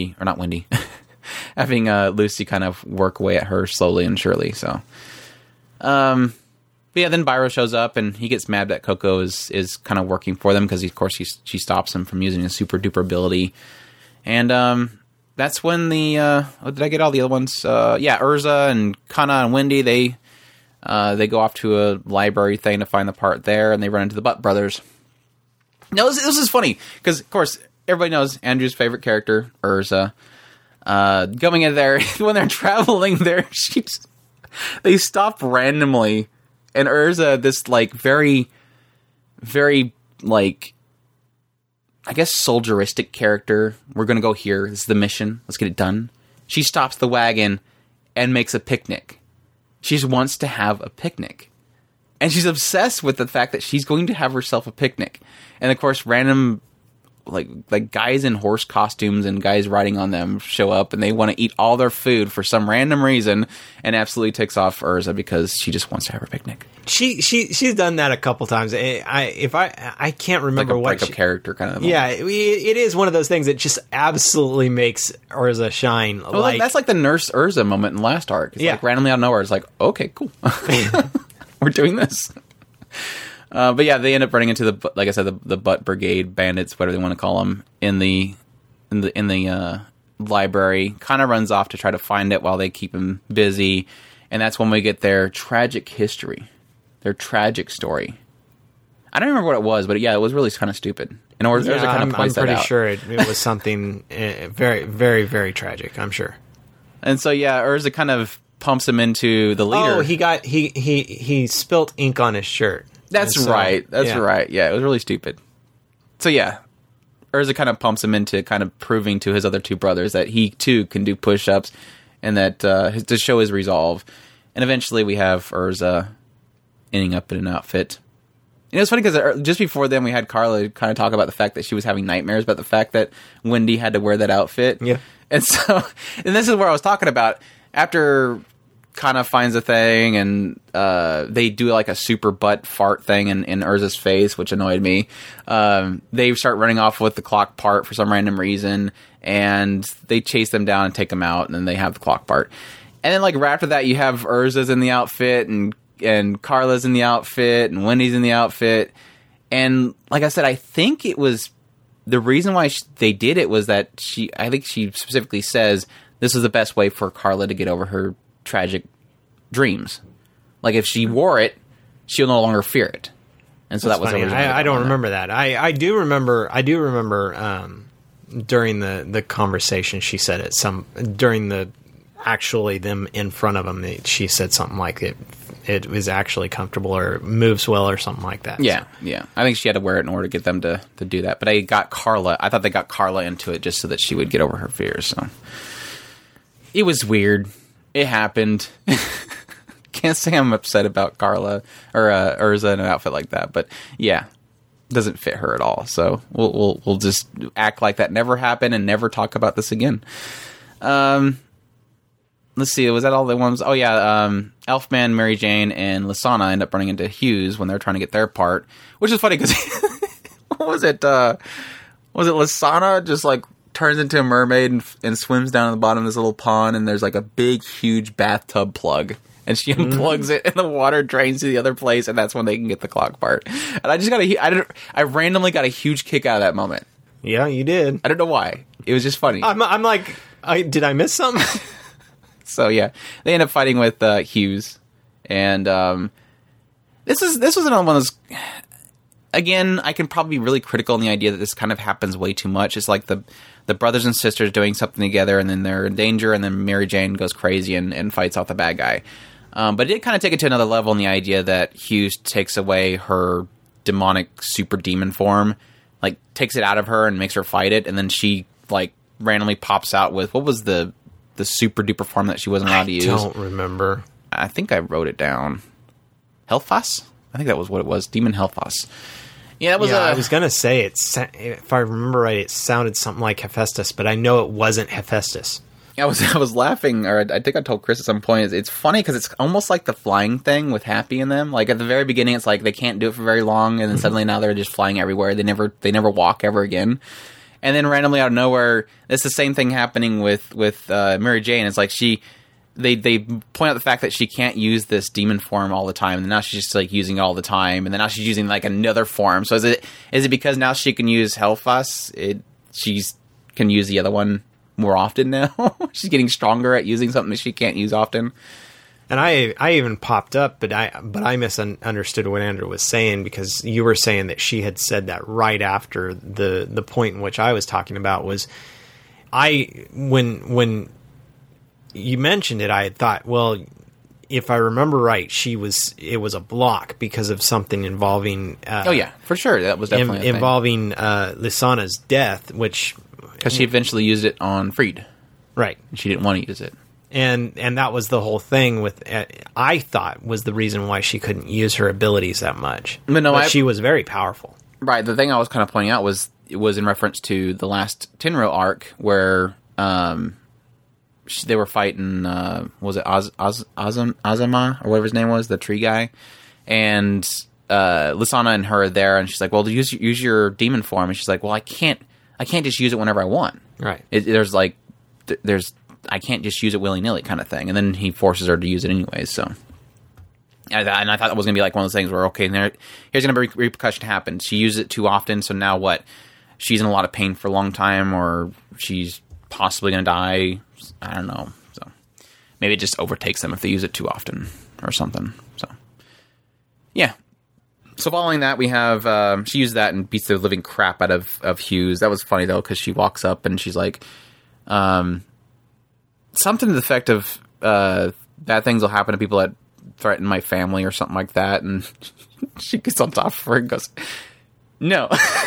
[SPEAKER 2] having Lucy kind of work away at her slowly and surely. So, but yeah, then Byro shows up and he gets mad that Coco is kind of working for them because, of course, she stops him from using a super duper ability. And that's when did I get all the other ones? Urza and Kana and Wendy, they go off to a library thing to find the part there, and they run into the Butt Brothers. Now, this is funny, because, of course, everybody knows Andrew's favorite character, Urza. Going in there, when they're traveling there, they stop randomly, and Urza, this, like, very, very, like, I guess soldieristic character. We're going to go here. This is the mission. Let's get it done. She stops the wagon and makes a picnic. She just wants to have a picnic. And she's obsessed with the fact that she's going to have herself a picnic. And of course, random like guys in horse costumes and guys riding on them show up and they want to eat all their food for some random reason, and absolutely ticks off Urza because she just wants to have her picnic.
[SPEAKER 3] She's done that a couple times. I can't remember
[SPEAKER 2] like a
[SPEAKER 3] what
[SPEAKER 2] breakup character kind of.
[SPEAKER 3] Yeah, it is one of those things that just absolutely makes Urza shine.
[SPEAKER 2] Well, that's like the Nurse Urza moment in last arc. It's like randomly out of nowhere. It's like, okay, cool, we're doing this. But yeah, they end up running into like I said, the Butt Brigade bandits, whatever they want to call them, in the library. Kana runs off to try to find it while they keep him busy, and that's when we get their tragic history, their tragic story. I don't remember what it was, but yeah, it was really kind of stupid. And Urza kind of points that out.
[SPEAKER 3] I'm pretty sure it was something very, very, very tragic. I'm sure.
[SPEAKER 2] And so yeah, Urza kind of pumps him into the leader.
[SPEAKER 3] Oh, he spilt ink on his shirt.
[SPEAKER 2] That's right. Yeah, it was really stupid. So yeah, Urza kind of pumps him into kind of proving to his other two brothers that he too can do push-ups, and that to show his resolve. And eventually we have Urza ending up in an outfit. And it was funny because just before then we had Carla kind of talk about the fact that she was having nightmares about the fact that Wendy had to wear that outfit.
[SPEAKER 3] Yeah.
[SPEAKER 2] And so, and this is where I was talking about after Kana finds a thing, and they do like a super butt fart thing in Urza's face, which annoyed me. They start running off with the clock part for some random reason, and they chase them down and take them out, and then they have the clock part. And then like right after that, you have Urza's in the outfit, and Carla's in the outfit, and Wendy's in the outfit. And like I said, I think it was the reason why they did it was that I think she specifically says this is the best way for Carla to get over her tragic dreams. Like if she wore it, she'll no longer fear it. And so
[SPEAKER 3] That's
[SPEAKER 2] that was
[SPEAKER 3] funny. I don't remember that. I do remember during the conversation she said it during the actually them in front of them, she said something like it was actually comfortable or moves well or something like that.
[SPEAKER 2] Yeah, so. Yeah. I think she had to wear it in order to get them to do that. But I thought they got Carla into it just so that she would get over her fears. So it was weird. It happened. Can't say I'm upset about Carla or Urza in an outfit like that, but yeah, doesn't fit her at all. So we'll just act like that never happened and never talk about this again. Let's see, was that all the ones? Oh yeah, Elfman, Mary Jane, and Lasana end up running into Hughes when they're trying to get their part, which is funny because what was it? Was it Lasana just like turns into a mermaid and swims down at the bottom of this little pond, and there's like a big, huge bathtub plug, and she unplugs it, and the water drains to the other place, and that's when they can get the clock part. And I just I randomly got a huge kick out of that moment.
[SPEAKER 3] Yeah, you did.
[SPEAKER 2] I don't know why. It was just funny.
[SPEAKER 3] I'm like, did I miss something?
[SPEAKER 2] So yeah, they end up fighting with Hughes, and this was another one of those. Again, I can probably be really critical in the idea that this kind of happens way too much. It's like the brothers and sisters doing something together, and then they're in danger, and then Mary Jane goes crazy and fights off the bad guy. But it did kind of take it to another level in the idea that Hughes takes away her demonic super demon form, like takes it out of her and makes her fight it, and then she like randomly pops out with what was the super duper form that she wasn't allowed to use.
[SPEAKER 3] I don't remember.
[SPEAKER 2] I think I wrote it down. Helphas? I think that was what it was. Demon Helphas. Yeah, that was.
[SPEAKER 3] Yeah, I was gonna say if I remember right, it sounded something like Hephaestus, but I know it wasn't Hephaestus.
[SPEAKER 2] I was laughing, or I think I told Chris at some point. It's funny because it's almost like the flying thing with Happy in them. Like at the very beginning, it's like they can't do it for very long, and then suddenly now they're just flying everywhere. They never walk ever again. And then randomly out of nowhere, it's the same thing happening with Mary Jane. It's like they point out the fact that she can't use this demon form all the time, and now she's just like using it all the time, and then now she's using like another form. So is it because now she can use Hellfuss? She's can use the other one more often now. She's getting stronger at using something that she can't use often.
[SPEAKER 3] And I even popped up, but I misunderstood what Andrew was saying, because you were saying that she had said that right after the point in which I was talking about was when you mentioned it, I had thought, well, if I remember right, it was a block because of something involving.
[SPEAKER 2] Oh yeah, for sure, that was definitely
[SPEAKER 3] involving Lysana's death, which
[SPEAKER 2] because she eventually used it on Freed,
[SPEAKER 3] right?
[SPEAKER 2] And she didn't want to use it.
[SPEAKER 3] And that was the whole thing with, I thought was the reason why she couldn't use her abilities that much. But she was very powerful.
[SPEAKER 2] Right. The thing I was kind of pointing out was in reference to the last Tenro arc where they were fighting, was it Azama or whatever his name was, the tree guy, and Lysana and her are there, and she's like, "Well, use your demon form," and she's like, "Well, I can't just use it whenever I want."
[SPEAKER 3] Right.
[SPEAKER 2] There's I can't just use it willy-nilly kind of thing. And then he forces her to use it anyways, so. And I thought that was going to be like one of those things where, okay, here's going to be repercussion happen. She used it too often, so now what? She's in a lot of pain for a long time, or she's possibly going to die. I don't know. So maybe it just overtakes them if they use it too often or something. So, yeah. So following that, we have, she used that and beats the living crap out of Hughes. That was funny, though, because she walks up and she's like, something to the effect of bad things will happen to people that threaten my family or something like that, and she gets on top of her and goes, "No,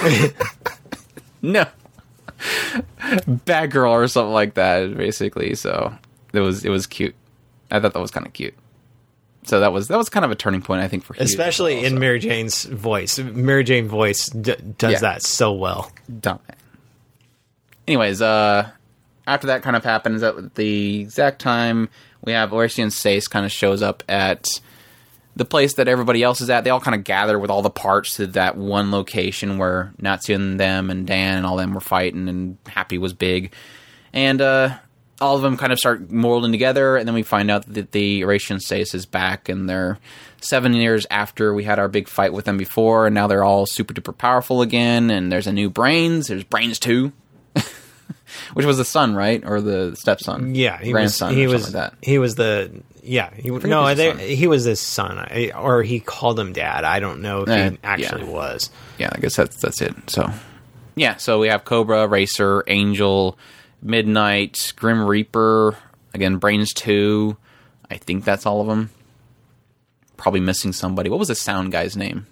[SPEAKER 2] no, bad girl," or something like that, basically. So it was cute. I thought that was kind of cute. So that was kind of a turning point, I think, for Hughes,
[SPEAKER 3] especially in Mary Jane's voice. Mary Jane voice does that so well.
[SPEAKER 2] Dumb. Anyways, after that kind of happens at the exact time, we have Orestian Sace kind of shows up at the place that everybody else is at. They all kind of gather with all the parts to that one location where Natsu and them and Dan and all them were fighting, and Happy was big. And all of them kind of start molding together, and then we find out that the Orestian Sace is back, and they're 7 years after we had our big fight with them before, and now they're all super duper powerful again, and there's a new Brains. There's Brains 2. Which was the son, right, or the stepson?
[SPEAKER 3] Yeah,
[SPEAKER 2] grandson. He was like that.
[SPEAKER 3] He was the he was his son, or he called him dad. I don't know if he actually was.
[SPEAKER 2] Yeah, I guess that's it. So yeah, so we have Cobra, Racer, Angel, Midnight, Grim Reaper, again Brains 2. I think that's all of them. Probably missing somebody. What was the sound guy's name?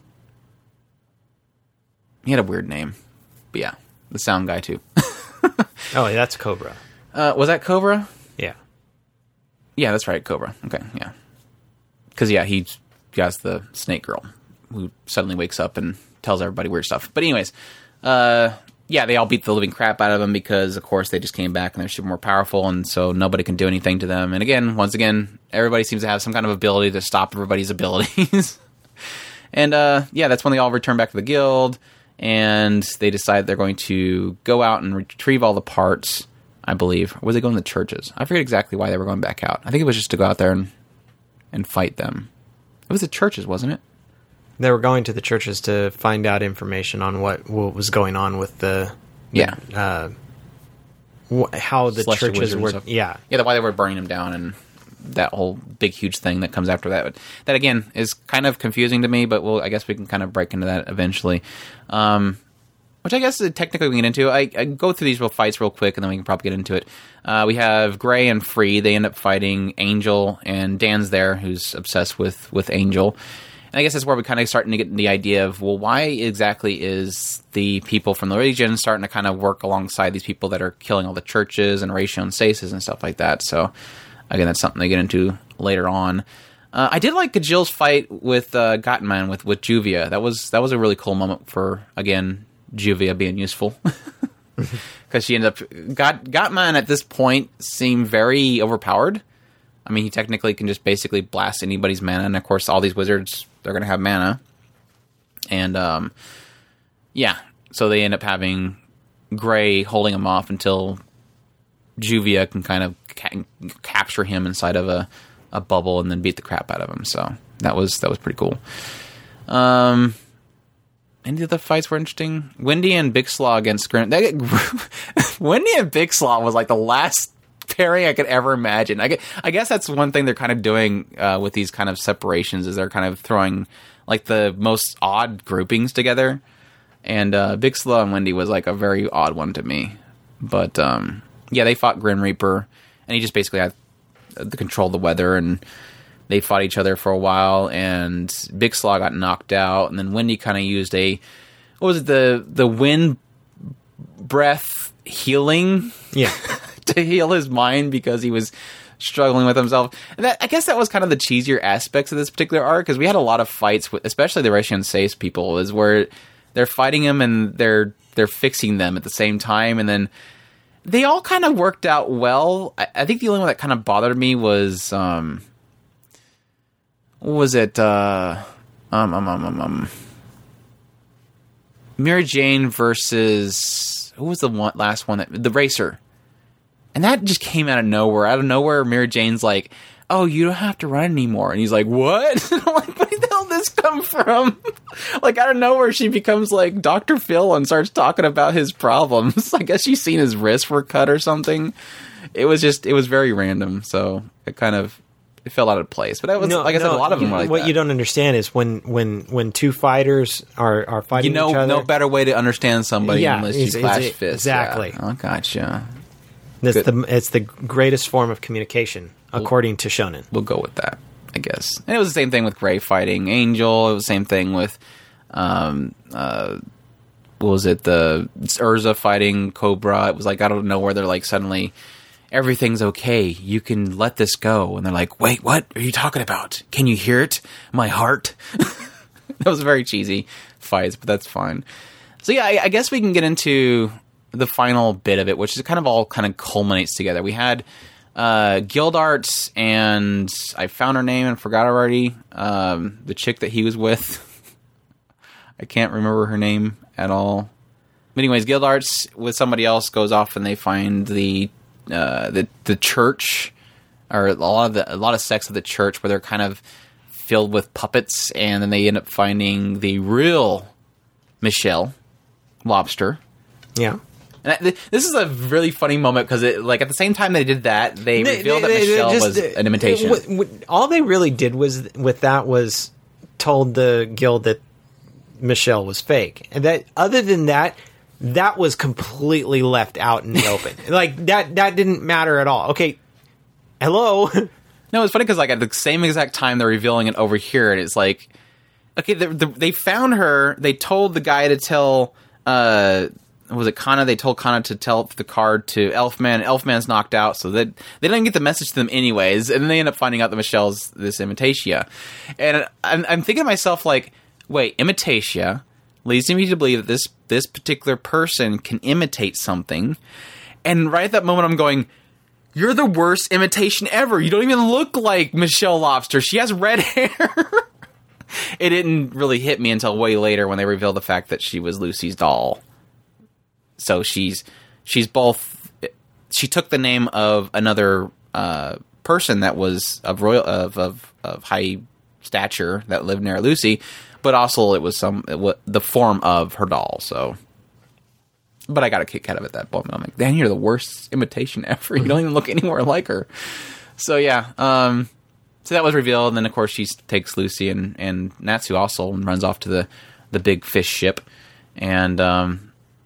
[SPEAKER 2] He had a weird name, but yeah, the sound guy too.
[SPEAKER 3] Oh, that's Cobra.
[SPEAKER 2] Was that Cobra?
[SPEAKER 3] Yeah.
[SPEAKER 2] Yeah, that's right, Cobra. Okay, yeah. Because, yeah, he got the snake girl who suddenly wakes up and tells everybody weird stuff. But anyways, yeah, they all beat the living crap out of him because, of course, they just came back and they're super more powerful, and so nobody can do anything to them. And again, once again, everybody seems to have some kind of ability to stop everybody's abilities. And, yeah, that's when they all return back to the guild. And they decide they're going to go out and retrieve all the parts, I believe. Or was they going to the churches? I forget exactly why they were going back out. I think it was just to go out there and fight them. It was the churches, wasn't it?
[SPEAKER 3] They were going to the churches to find out information on what was going on with how the
[SPEAKER 2] Celestial
[SPEAKER 3] churches were. Yeah,
[SPEAKER 2] why they were burning them down and that whole big huge thing that comes after that. That again is kind of confusing to me, but I guess we can kind of break into that eventually. Which I guess technically we can get into. I go through these fights real quick, and then we can probably get into it. We have Gray and Free. They end up fighting Angel, and Dan's there, who's obsessed with Angel. And I guess that's where we're kind of starting to get the idea of, well, why exactly is the people from the region starting to kind of work alongside these people that are killing all the churches and Ratio and Saces and stuff like that. So again, that's something to get into later on. I did like Gajil's fight with Gottman with Juvia. That was a really cool moment for, again, Juvia being useful. because she ended up Gottman at this point seemed very overpowered. I mean, he technically can just basically blast anybody's mana, and of course, all these wizards, they're going to have mana. And, so they end up having Gray holding him off until Juvia can kind of capture him inside of a bubble and then beat the crap out of him. So that was pretty cool. Any of the fights were interesting. Wendy and Big Slaw against Grim. Wendy and Big Slaw was like the last pairing I could ever imagine. I guess that's one thing they're kind of doing with these kind of separations is they're kind of throwing like the most odd groupings together. And Big Slaw and Wendy was like a very odd one to me. But they fought Grim Reaper, and he just basically had the control of the weather, and they fought each other for a while, and Big Slaw got knocked out, and then Wendy kind of used the wind breath healing to heal his mind because he was struggling with himself. And I guess that was kind of the cheesier aspects of this particular arc, because we had a lot of fights with, especially the Ratian Seis people, is where they're fighting him and they're fixing them at the same time, and then they all kind of worked out well. I think the only one that kind of bothered me was what was it? Mary Jane versus who was the last one? The Racer, and that just came out of nowhere. Out of nowhere, Mary Jane's like, "Oh, you don't have to run anymore," and he's like, "What?" And I'm like, "Where the hell did this come from?" Like out of nowhere, she becomes like Dr. Phil and starts talking about his problems. I guess she's seen his wrists were cut or something. It was very random, so it fell out of place. But that was, like I said, a lot of them were like
[SPEAKER 3] what
[SPEAKER 2] that.
[SPEAKER 3] You don't understand is when two fighters are fighting each other.
[SPEAKER 2] No better way to understand somebody unless you clash fists.
[SPEAKER 3] Exactly.
[SPEAKER 2] Yeah. Oh, gotcha.
[SPEAKER 3] It's the greatest form of communication, according to Shonen.
[SPEAKER 2] We'll go with that, I guess. And it was the same thing with Gray fighting Angel. It was the same thing with, what was it? The Urza fighting Cobra. It was like out of nowhere, they're like suddenly, everything's okay. You can let this go. And they're like, wait, what are you talking about? Can you hear it? My heart? That was very cheesy fights, but that's fine. So yeah, I guess we can get into the final bit of it, which is kind of culminates together. We had Gildarts, and I found her name and forgot already. The chick that he was with. I can't remember her name at all. But anyways, Gildarts with somebody else goes off and they find the church, or a lot of sects of the church where they're kind of filled with puppets, and then they end up finding the real Michelle Lobster.
[SPEAKER 3] Yeah.
[SPEAKER 2] And this is a really funny moment because at the same time they did that, they revealed that Michelle was an imitation.
[SPEAKER 3] All they really did was told the guild that Michelle was fake, and that other than that was completely left out in the open. Like that didn't matter at all. Okay, hello.
[SPEAKER 2] No, it's funny because at the same exact time they're revealing it over here, and it's like, okay, they found her. They told the guy to tell. Was it Kana? They told Kana to tell the card to Elfman. Elfman's knocked out, so they didn't get the message to them anyways, and then they end up finding out that Michelle's this Imitatia. And I'm thinking to myself, like, wait, Imitatia leads me to believe that this particular person can imitate something, and right at that moment I'm going, you're the worst imitation ever. You don't even look like Michelle Lobster. She has red hair. It didn't really hit me until way later when they revealed the fact that she was Lucy's doll. So she's both. She took the name of another person that was of high stature that lived near Lucy, but also it was the form of her doll. So, but I got a kick out of it at that point. I'm like, Dan, you're the worst imitation ever. You don't even look anywhere like her. So yeah, so that was revealed, and then of course she takes Lucy and Natsu also and runs off to the big fish ship, and.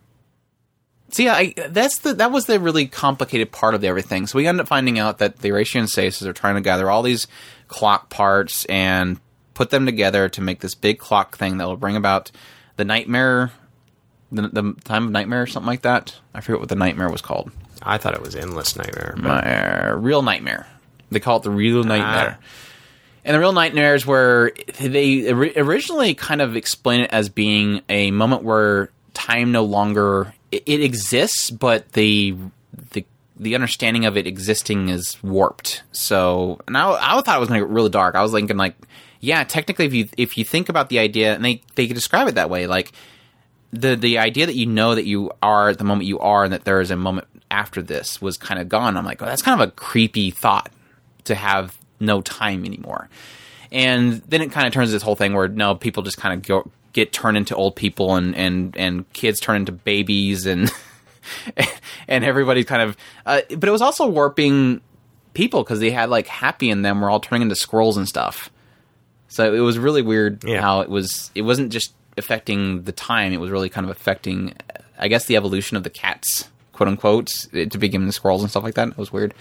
[SPEAKER 2] So yeah, that was the really complicated part of everything. So we end up finding out that the Ratian Seises are trying to gather all these clock parts and put them together to make this big clock thing that will bring about the nightmare, the time of nightmare or something like that. I forget what the nightmare was called.
[SPEAKER 3] I thought it was Endless Nightmare.
[SPEAKER 2] Real Nightmare. They call it the Real Nightmare. And the Real Nightmare is where they originally kind of explain it as being a moment where time no longer it exists, but the understanding of it existing is warped. So, and I thought it was going to get really dark. I was thinking like, yeah, technically, if you think about the idea, and they describe it that way, like the idea that that you are at the moment you are, and that there is a moment after this was kind of gone. I'm like, oh, that's kind of a creepy thought to have no time anymore. And then it kind of turns this whole thing where no, people just kind of get turned into old people, and kids turn into babies, and and everybody's kind of. But it was also warping people because they had like Happy in them were all turning into squirrels and stuff. So it was really weird how it was. It wasn't just affecting the time; it was really kind of affecting, I guess, the evolution of the cats, quote unquote, to begin the squirrels and stuff like that. It was weird.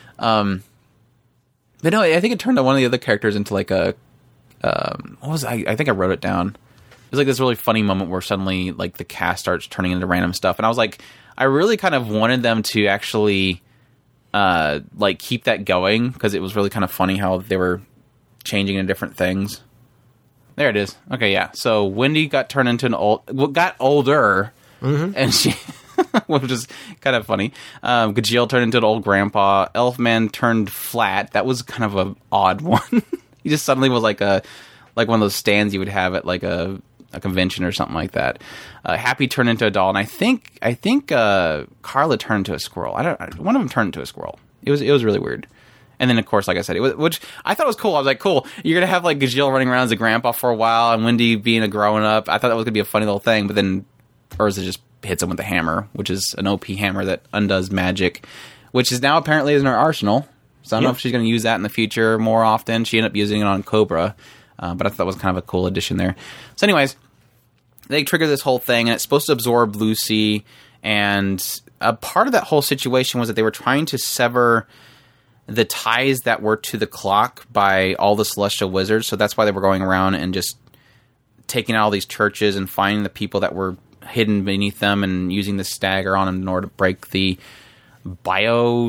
[SPEAKER 2] But no, I think it turned one of the other characters into like a. What was I think I wrote it down. It was like this really funny moment where suddenly like the cast starts turning into random stuff, and I was like, I really kind of wanted them to actually like keep that going because it was really kind of funny how they were changing into different things. There it is. Okay, yeah. So Wendy got turned into got older, and she. Which is kind of funny. Gajeel turned into an old grandpa. Elfman turned flat. That was kind of an odd one. He just suddenly was like one of those stands you would have at like a convention or something like that. Happy turned into a doll, and I think Carla turned into a squirrel. One of them turned into a squirrel. It was really weird. And then, of course, like I said, which I thought was cool. I was like, cool, you're going to have like Gajeel running around as a grandpa for a while and Wendy being a grown-up. I thought that was going to be a funny little thing, but then Urza just hits him with a hammer, which is an OP hammer that undoes magic, which is now apparently in her arsenal. So I don't know if she's going to use that in the future more often. She ended up using it on Cobra, but I thought that was kind of a cool addition there. So anyways, they trigger this whole thing, and it's supposed to absorb Lucy, and a part of that whole situation was that they were trying to sever the ties that were to the clock by all the Celestial Wizards, so that's why they were going around and just taking out all these churches and finding the people that were hidden beneath them and using the stagger on them in order to break the bio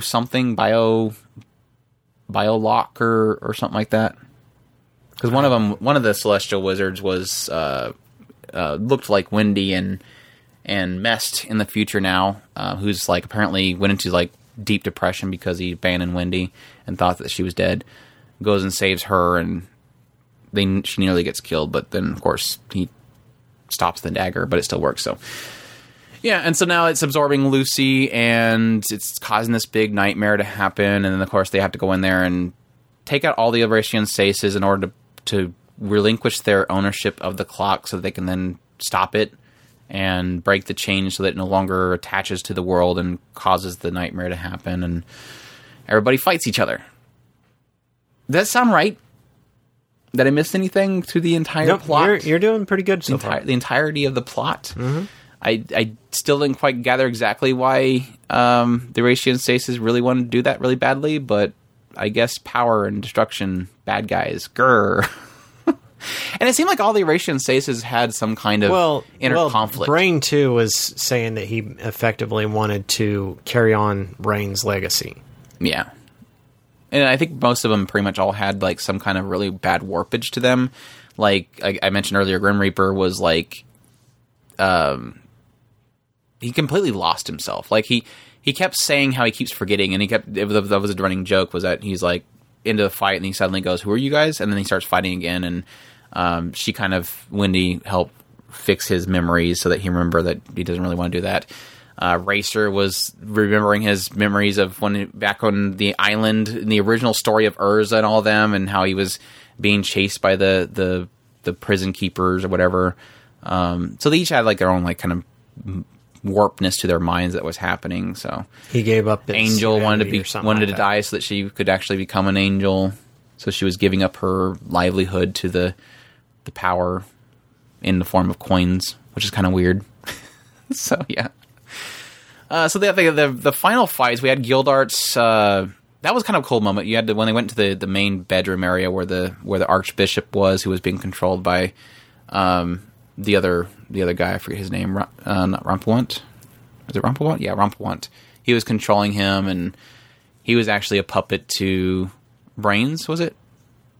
[SPEAKER 2] lock or something like that. Because one of the Celestial Wizards was looked like Wendy and Mest in the future now, who's like apparently went into like deep depression because he abandoned Wendy and thought that she was dead. Goes and saves her, and she nearly gets killed, but then of course he stops the dagger, but it still works. So yeah, and so now it's absorbing Lucy, and it's causing this big nightmare to happen, and then of course they have to go in there and take out all the Evrasian stasis in order to relinquish their ownership of the clock so that they can then stop it and break the chain so that it no longer attaches to the world and causes the nightmare to happen, and everybody fights each other. Does that sound right? Did I miss anything through the entire plot?
[SPEAKER 3] You're doing pretty good so far.
[SPEAKER 2] The entirety of the plot. Mm-hmm. I still didn't quite gather exactly why the Evrasian stasis really wanted to do that really badly, but I guess power and destruction, bad guys, grrr. And it seemed like all the Evrasian stasis had some kind of inner conflict.
[SPEAKER 3] Brain 2 was saying that he effectively wanted to carry on Rain's legacy.
[SPEAKER 2] Yeah. And I think most of them pretty much all had like some kind of really bad warpage to them. Like I mentioned earlier, Grim Reaper was like, he completely lost himself. Like he kept saying how he keeps forgetting, and that was a running joke, was that he's like into the fight and he suddenly goes, "Who are you guys?" And then he starts fighting again, and Wendy helped fix his memories so that he remember that he doesn't really want to do that. Racer was remembering his memories of when back on the island in the original story of Urza and all of them, and how he was being chased by the prison keepers or whatever. So they each had like their own like kind of warpedness to their minds that was happening. So
[SPEAKER 3] he gave up.
[SPEAKER 2] Angel wanted to die so that she could actually become an angel. So she was giving up her livelihood to the power in the form of coins, which is kind of weird. So yeah. So the final fights, we had Gildarts. That was kind of a cool moment. You had when they went to the main bedroom area where the Archbishop was, who was being controlled by the other guy. I forget his name. Not Rumpelwant. Is it Rumpelwant? Yeah, Rumpelwant. He was controlling him, and he was actually a puppet to Brains. Was it?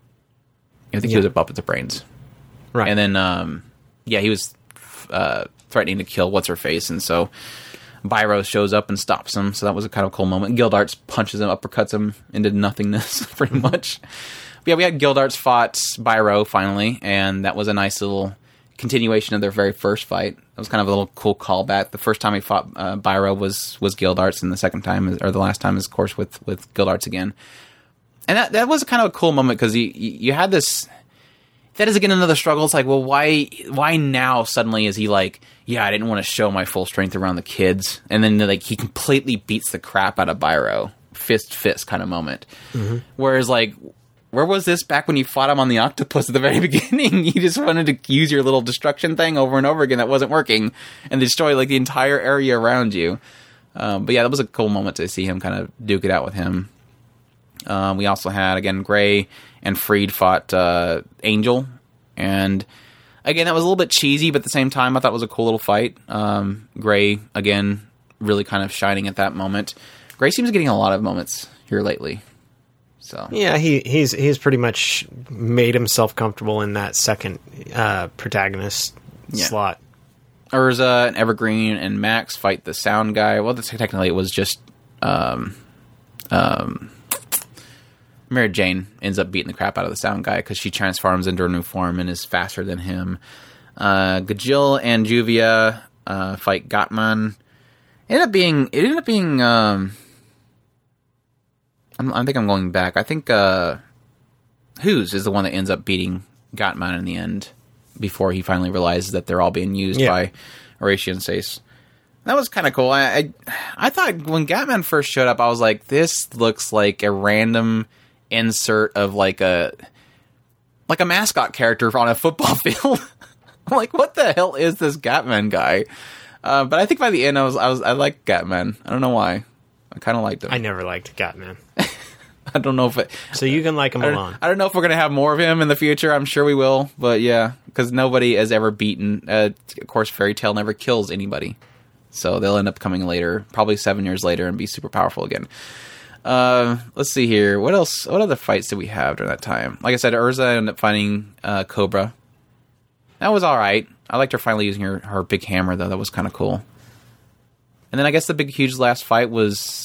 [SPEAKER 2] I think he was a puppet to Brains.
[SPEAKER 3] Right.
[SPEAKER 2] And then he was threatening to kill what's-her-face, and so Byro shows up and stops him, so that was a kind of cool moment. Gildarts punches him, uppercuts him into nothingness, pretty much. But yeah, we had Gildarts fought Byro, finally, and that was a nice little continuation of their very first fight. It was kind of a little cool callback. The first time he fought Byro was Gildarts, and the second time, or the last time, is, of course, with Gildarts again. And that was kind of a cool moment, because you had this... That is, again, another struggle. It's like, well, why now suddenly is he like, yeah, I didn't want to show my full strength around the kids. And then, like, he completely beats the crap out of Byro. Fist kind of moment. Mm-hmm. Whereas, like, where was this back when you fought him on the octopus at the very beginning? You just wanted to use your little destruction thing over and over again that wasn't working and destroy, like, the entire area around you. But yeah, that was a cool moment to see him kind of duke it out with him. We also had, again, Gray and Freed fought Angel, and again, that was a little bit cheesy, but at the same time, I thought it was a cool little fight. Gray, again, really kind of shining at that moment. Gray seems getting a lot of moments here lately. So
[SPEAKER 3] yeah, he's pretty much made himself comfortable in that second protagonist slot.
[SPEAKER 2] Urza and Evergreen and Max fight the sound guy. Well, technically, it was just Mary Jane ends up beating the crap out of the sound guy because she transforms into a new form and is faster than him. Gajil and Juvia fight Gottman. It ended up being. I think I'm going back. I think Who's is the one that ends up beating Gottman in the end before he finally realizes that they're all being used by Horatio and Sace. That was kind of cool. I thought when Gottman first showed up, I was like, this looks like a random insert of like a mascot character on a football field. I'm like, what the hell is this Gottman guy? But I think by the end, I liked Gottman. I don't know why. I kind of liked him.
[SPEAKER 3] I never liked Gottman.
[SPEAKER 2] I don't know if it...
[SPEAKER 3] So you can like him alone.
[SPEAKER 2] I don't know if we're going to have more of him in the future. I'm sure we will. But yeah, because nobody has ever beaten... of course, Fairy Tail never kills anybody. So they'll end up coming later, probably 7 years later, and be super powerful again. Let's see here. What else? What other fights did we have during that time? Like I said, Urza ended up fighting Cobra. That was all right. I liked her finally using her big hammer, though. That was kind of cool. And then I guess the big, huge last fight was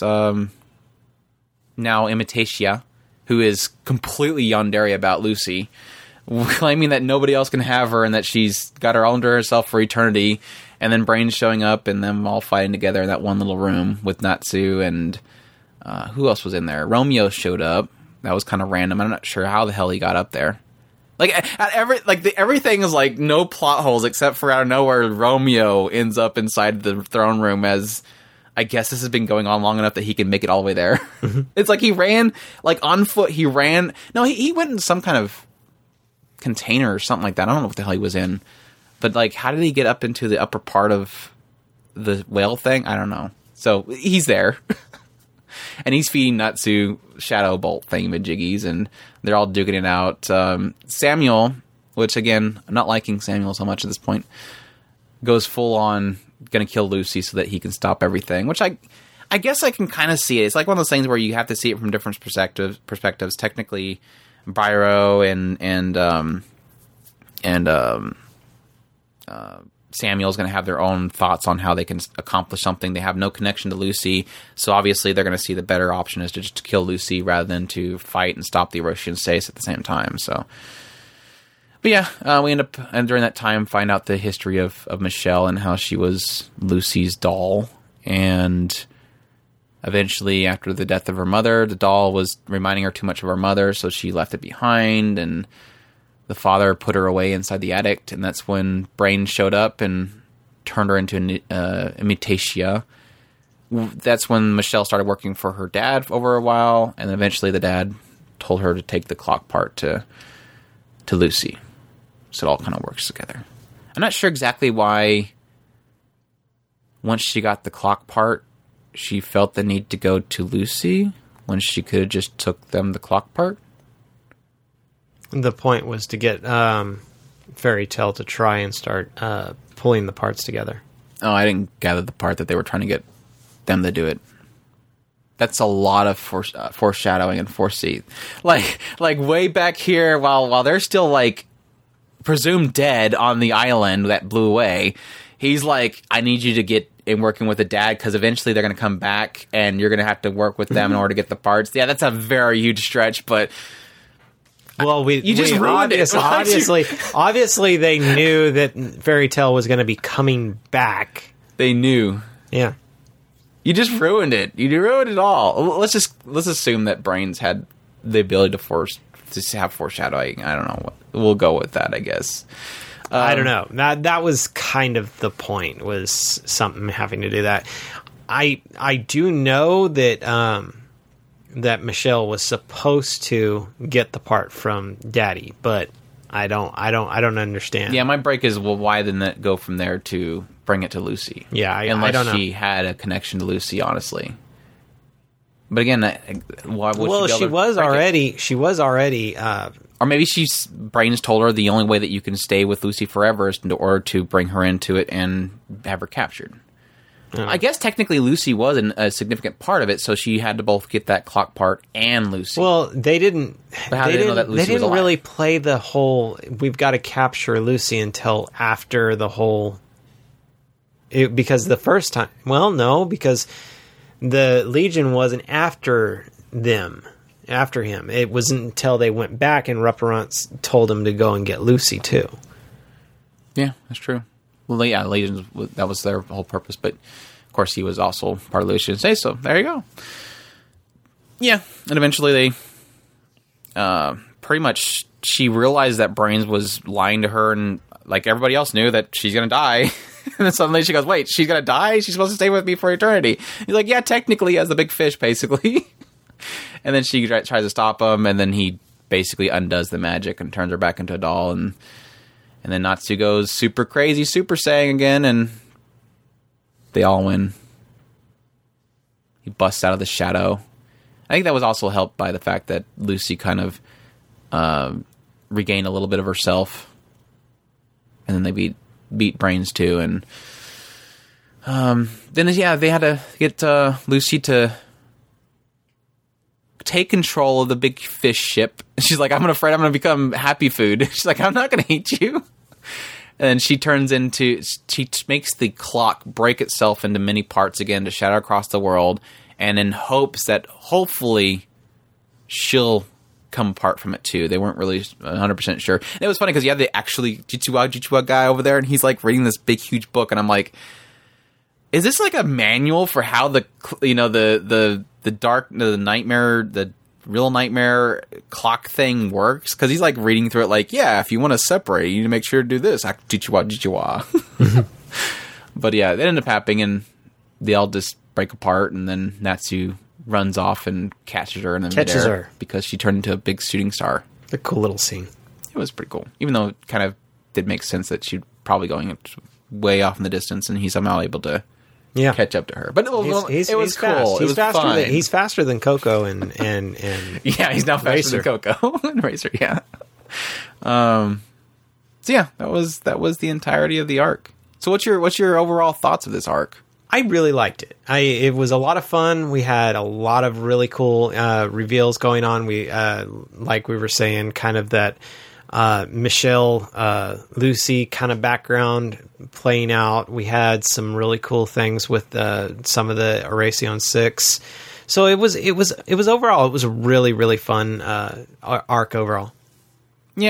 [SPEAKER 2] now Imitatia, who is completely yandere about Lucy, claiming that nobody else can have her and that she's got her all to herself for eternity. And then Brain showing up and them all fighting together in that one little room with Natsu and... who else was in there? Romeo showed up. That was kind of random. I'm not sure how the hell he got up there. Like everything is like no plot holes except for out of nowhere Romeo ends up inside the throne room as I guess this has been going on long enough that he can make it all the way there. Mm-hmm. It's like he ran like on foot. He ran. No, he went in some kind of container or something like that. I don't know what the hell he was in. But like, how did he get up into the upper part of the whale thing? I don't know. So he's there. And he's feeding Natsu Shadow Bolt thingamajiggies, and they're all duking it out. Samuel, which again, I'm not liking Samuel so much at this point, goes full on going to kill Lucy so that he can stop everything, which I guess I can kind of see it. It's like one of those things where you have to see it from different perspectives. Technically, Byro and Samuel's going to have their own thoughts on how they can accomplish something. They have no connection to Lucy, so obviously they're going to see the better option is to just kill Lucy rather than to fight and stop the Orochian Sace at the same time. So, but yeah, we end up and during that time find out the history of Michelle and how she was Lucy's doll, and eventually after the death of her mother, the doll was reminding her too much of her mother, so she left it behind, and the father put her away inside the attic, and that's when Brain showed up and turned her into Imitatia. That's when Michelle started working for her dad over a while, and eventually the dad told her to take the clock part to Lucy. So it all kind of works together. I'm not sure exactly why, once she got the clock part, she felt the need to go to Lucy when she could have just took them the clock part.
[SPEAKER 3] The point was to get Fairy Tail to try and start pulling the parts together.
[SPEAKER 2] Oh, I didn't gather the part that they were trying to get them to do it. That's a lot of foreshadowing and foresee. Like way back here, while they're still like presumed dead on the island that blew away, he's like, I need you to get in working with the dad because eventually they're going to come back and you're going to have to work with them in order to get the parts. Yeah, that's a very huge stretch, but
[SPEAKER 3] well,
[SPEAKER 2] you just ruined it.
[SPEAKER 3] Obviously, they knew that Fairy Tail was going to be coming back.
[SPEAKER 2] They knew.
[SPEAKER 3] Yeah.
[SPEAKER 2] You just ruined it. You ruined it all. Let's assume that Brains had the ability to have foreshadowing. I don't know. We'll go with that, I guess.
[SPEAKER 3] I don't know. That was kind of the point, was something having to do that. I do know that that Michelle was supposed to get the part from Daddy, but I don't understand.
[SPEAKER 2] Yeah, my break is, well, why didn't it go from there to bring it to Lucy?
[SPEAKER 3] Yeah,
[SPEAKER 2] unless
[SPEAKER 3] I don't know.
[SPEAKER 2] She had a connection to Lucy, honestly. But again, why would
[SPEAKER 3] well, she was already.
[SPEAKER 2] Or maybe Brains told her the only way that you can stay with Lucy forever is in order to bring her into it and have her captured. I guess technically Lucy was a significant part of it, so she had to both get that clock part and Lucy.
[SPEAKER 3] Well, they didn't.
[SPEAKER 2] But how did they know that Lucy
[SPEAKER 3] They didn't
[SPEAKER 2] was alive?
[SPEAKER 3] really play the whole. We've got to capture Lucy until after the whole. Because the first time, well, no, because the Legion wasn't after him. It wasn't until they went back and Ruparance told him to go and get Lucy too.
[SPEAKER 2] Yeah, that's true. Well, yeah, Legions, that was their whole purpose, but of course he was also part of Lucian Say, so there you go. Yeah, and eventually they pretty much, she realized that Brains was lying to her, and like everybody else knew that she's gonna die. And then suddenly she goes, wait, she's gonna die? She's supposed to stay with me for eternity. He's like, yeah, technically, as the big fish, basically. And then she tries to stop him, and then he basically undoes the magic and turns her back into a doll, and then Natsu goes super crazy, Super Saiyan again, and they all win. He busts out of the shadow. I think that was also helped by the fact that Lucy kind of regained a little bit of herself, and then they beat Brains too, and then they had to get Lucy to take control of the big fish ship. She's like, I'm afraid I'm going to become happy food. She's like, I'm not going to eat you. And she makes the clock break itself into many parts again to shatter across the world, and in hopes that hopefully she'll come apart from it too. They weren't really 100% sure. And it was funny because you have the actually Jichua guy over there, and he's like reading this big huge book, and I'm like, is this like a manual for how the nightmare, the real nightmare clock thing works? Because he's like reading through it like, yeah, if you want to separate, you need to make sure to do this. Jichua. But yeah, it ended up happening, and they all just break apart, and then Natsu runs off and catches her in the midair because she turned into a big shooting star.
[SPEAKER 3] A cool little scene.
[SPEAKER 2] It was pretty cool, even though it kind of did make sense that she'd probably going way off in the distance, and he's somehow able to catch up to her. But it was cool.
[SPEAKER 3] He's faster than Coco and
[SPEAKER 2] yeah, he's now faster than Coco and Racer. Yeah. So yeah, that was the entirety of the arc. So what's your overall thoughts of this arc?
[SPEAKER 3] I really liked it. It was a lot of fun. We had a lot of really cool reveals going on. We like we were saying, kind of that Michelle, Lucy kind of background playing out. We had some really cool things with some of the Erasion 6. So it was overall, it was a really, really fun arc overall.
[SPEAKER 2] Yeah.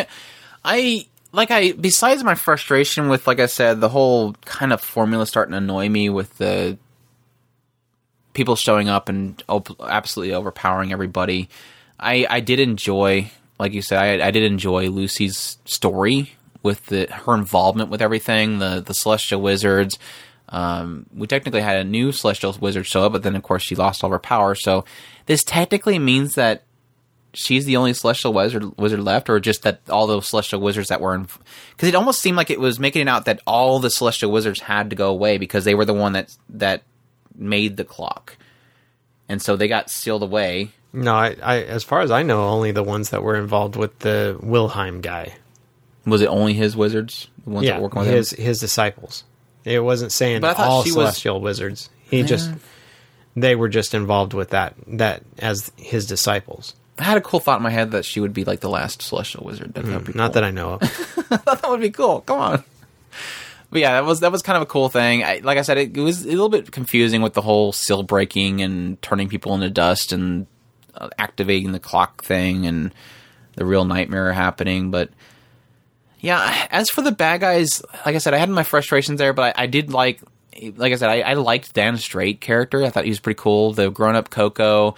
[SPEAKER 2] Besides my frustration with, like I said, the whole kind of formula starting to annoy me with the people showing up and absolutely overpowering everybody, I did enjoy, like you said, I did enjoy Lucy's story with her involvement with everything, the Celestial Wizards. We technically had a new Celestial Wizard show up, but then, of course, she lost all of her power. So this technically means that she's the only Celestial Wizard left, or just that all those Celestial Wizards that were in... Because it almost seemed like it was making it out that all the Celestial Wizards had to go away because they were the one that made the clock. And so they got sealed away.
[SPEAKER 3] No, I as far as I know, only the ones that were involved with the Wilhelm guy.
[SPEAKER 2] Was it only his wizards? The ones that were working with him?
[SPEAKER 3] His disciples. It wasn't saying all Celestial Wizards. They were just involved with that as his disciples.
[SPEAKER 2] I had a cool thought in my head that she would be like the last Celestial Wizard. That would be
[SPEAKER 3] not
[SPEAKER 2] cool.
[SPEAKER 3] that I know of.
[SPEAKER 2] I thought that would be cool. Come on. But yeah, that was kind of a cool thing. Like I said, it was a little bit confusing with the whole seal breaking and turning people into dust and activating the clock thing and the real nightmare happening. But yeah, as for the bad guys, like I said, I had my frustrations there, but I did like I said, I liked Dan Straight character. I thought he was pretty cool. The grown-up Coco.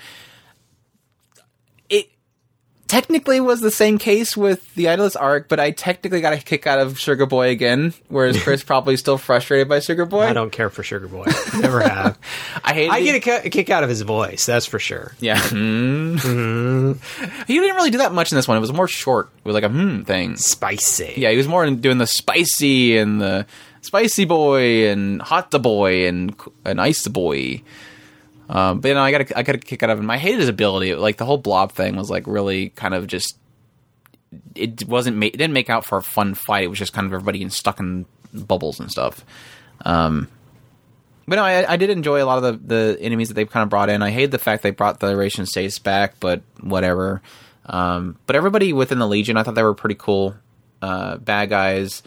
[SPEAKER 2] It technically was the same case with the Idolist arc, but I technically got a kick out of Sugar Boy again, whereas Chris probably still frustrated by Sugar Boy.
[SPEAKER 3] I don't care for Sugar Boy. Never have. I get a kick out of his voice, that's for sure.
[SPEAKER 2] Yeah. He didn't really do that much in this one. It was more short with like a thing.
[SPEAKER 3] Spicy.
[SPEAKER 2] Yeah, he was more doing the spicy and the spicy boy and hot the boy and ice the boy. But you know, I got a kick out of him. I hated his ability. Like the whole blob thing was like really kind of just. It didn't make out for a fun fight. It was just kind of everybody getting stuck in bubbles and stuff. But no, I did enjoy a lot of the enemies that they've kind of brought in. I hate the fact they brought the Ration Stace back, but whatever. But everybody within the Legion, I thought they were pretty cool bad guys.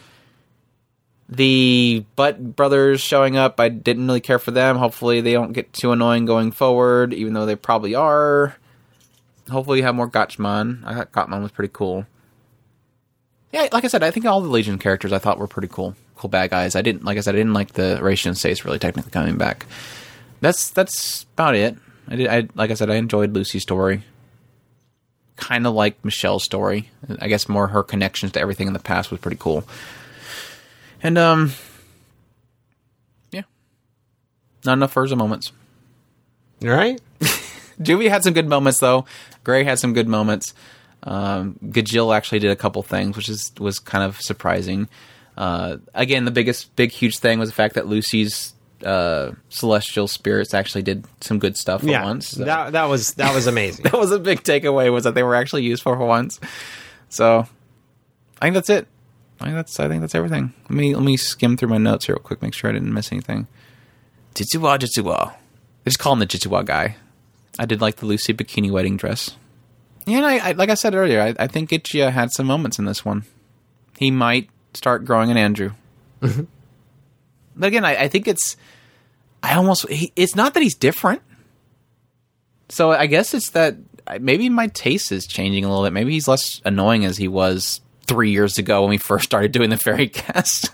[SPEAKER 2] The Butt Brothers showing up, I didn't really care for them. Hopefully they don't get too annoying going forward, even though they probably are. Hopefully you have more Gotchman. I thought Gotchman was pretty cool. Yeah, like I said, I think all the Legion characters I thought were pretty cool. Cool bad guys. I didn't like the Ration Stace really technically coming back. That's about it. Like I said, I enjoyed Lucy's story. Kind of like Michelle's story. I guess more her connections to everything in the past was pretty cool. And, yeah. Not enough Urza moments.
[SPEAKER 3] All right.
[SPEAKER 2] Juvie had some good moments, though. Gray had some good moments. Gajil actually did a couple things, which was kind of surprising. Again, the huge thing was the fact that Lucy's celestial spirits actually did some good stuff for once. So.
[SPEAKER 3] That was amazing.
[SPEAKER 2] That was a big takeaway, was that they were actually used for once. So, I think that's it. I think that's everything. Let me skim through my notes here real quick, make sure I didn't miss anything. Jitsuwa. They just call him the Jitsuwa guy. I did like the Lucy bikini wedding dress. And I like I said earlier, I think Ichiya had some moments in this one. He might start growing an Andrew. Mm-hmm. But again, I think it's not that he's different. So I guess it's that maybe my taste is changing a little bit. Maybe he's less annoying as he was 3 years ago when we first started doing the Fairy Cast.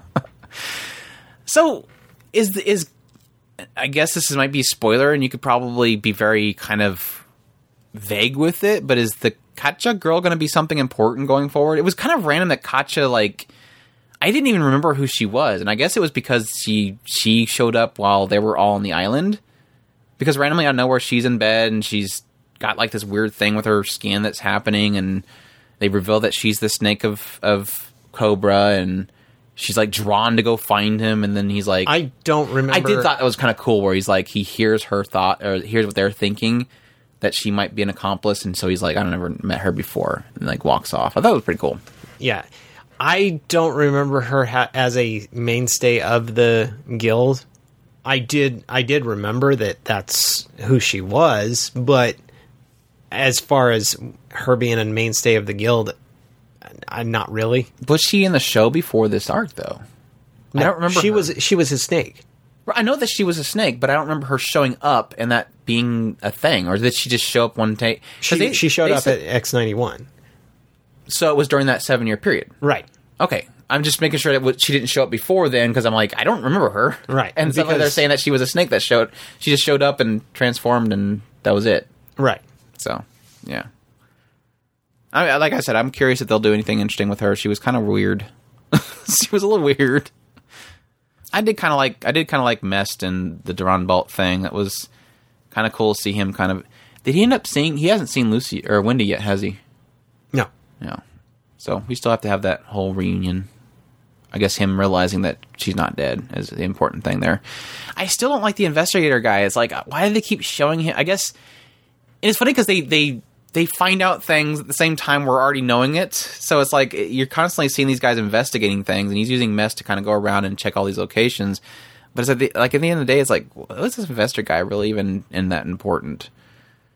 [SPEAKER 2] So, I guess this might be a spoiler, and you could probably be very kind of vague with it, but is the Katja girl going to be something important going forward? It was kind of random that Katja, like, I didn't even remember who she was, and I guess it was because she showed up while they were all on the island, because randomly out of nowhere she's in bed, and she's got, like, this weird thing with her skin that's happening, and they reveal that she's the snake of Cobra, and she's like drawn to go find him, and then he's like,
[SPEAKER 3] I don't remember.
[SPEAKER 2] I did thought that was kind of cool, where he's like, he hears her thought, or hears what they're thinking, that she might be an accomplice, and so he's like, I don't ever met her before, and like walks off. I thought it was pretty cool.
[SPEAKER 3] Yeah, I don't remember her as a mainstay of the guild. I did remember that that's who she was, but as far as her being a mainstay of the guild, I'm not really.
[SPEAKER 2] Was she in the show before this arc, though?
[SPEAKER 3] No,
[SPEAKER 2] I don't remember.
[SPEAKER 3] She was his snake.
[SPEAKER 2] I know that she was a snake, but I don't remember her showing up and that being a thing, or did she just show up one day?
[SPEAKER 3] She showed up at X91.
[SPEAKER 2] So it was during that 7-year period,
[SPEAKER 3] right?
[SPEAKER 2] Okay, I'm just making sure that she didn't show up before then, because I'm like, I don't remember her,
[SPEAKER 3] right?
[SPEAKER 2] And so they're saying that she was a snake that she just showed up and transformed, and that was it,
[SPEAKER 3] right?
[SPEAKER 2] So, yeah. Like I said, I'm curious if they'll do anything interesting with her. She was kind of weird. She was a little weird. I did kind of like Mest and the Duran Bolt thing. That was kind of cool to see him kind of. Did he end up seeing? He hasn't seen Lucy or Wendy yet, has he?
[SPEAKER 3] No.
[SPEAKER 2] No. So we still have to have that whole reunion. I guess him realizing that she's not dead is the important thing there. I still don't like the investigator guy. It's like, why do they keep showing him? I guess. And it's funny because they find out things at the same time we're already knowing it. So it's like you're constantly seeing these guys investigating things, and he's using Mest to kind of go around and check all these locations. But it's at the end of the day, it's like, what's this investor guy really even in that important?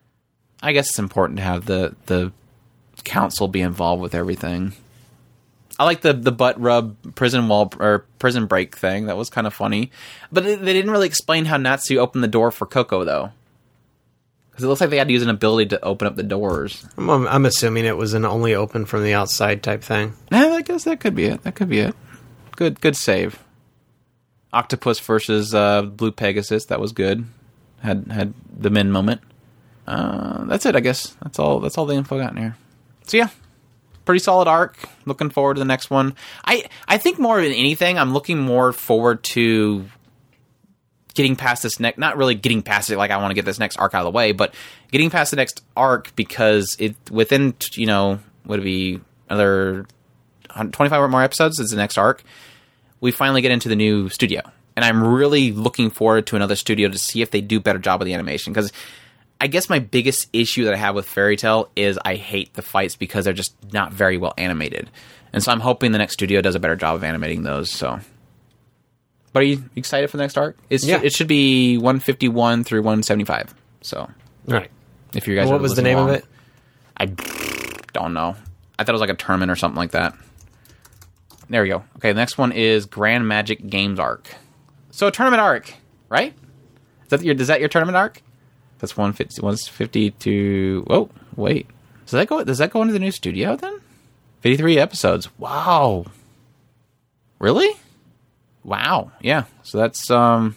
[SPEAKER 2] I guess it's important to have the council be involved with everything. I like the butt rub prison wall or prison break thing. That was kind of funny. But they didn't really explain how Natsu opened the door for Coco, though. Because it looks like they had to use an ability to open up the doors.
[SPEAKER 3] I'm assuming it was an only open from the outside type thing.
[SPEAKER 2] Yeah, I guess that could be it. Good save. Octopus versus Blue Pegasus. That was good. Had the Min moment. That's it, I guess. That's all the info I got in here. So yeah, pretty solid arc. Looking forward to the next one. I think more than anything, I'm looking more forward to getting past this next. Not really getting past it like I want to get this next arc out of the way, but getting past the next arc because it within would it be another 25 or more episodes is the next arc. We finally get into the new studio, and I'm really looking forward to another studio to see if they do a better job of the animation because. I guess my biggest issue that I have with Fairy Tail is I hate the fights because they're just not very well animated. And so I'm hoping the next studio does a better job of animating those. So, but are you excited for the next arc? It should be 151 through 175. So,
[SPEAKER 3] all right.
[SPEAKER 2] If you guys,
[SPEAKER 3] what was the name of it?
[SPEAKER 2] I don't know. I thought it was like a tournament or something like that. There we go. Okay, the next one is Grand Magic Games arc. So a tournament arc, right? Is that your tournament arc? That's 150 to... Oh, wait. Does that go into the new studio then? 53 episodes. Wow. Really? Wow. Yeah. So that's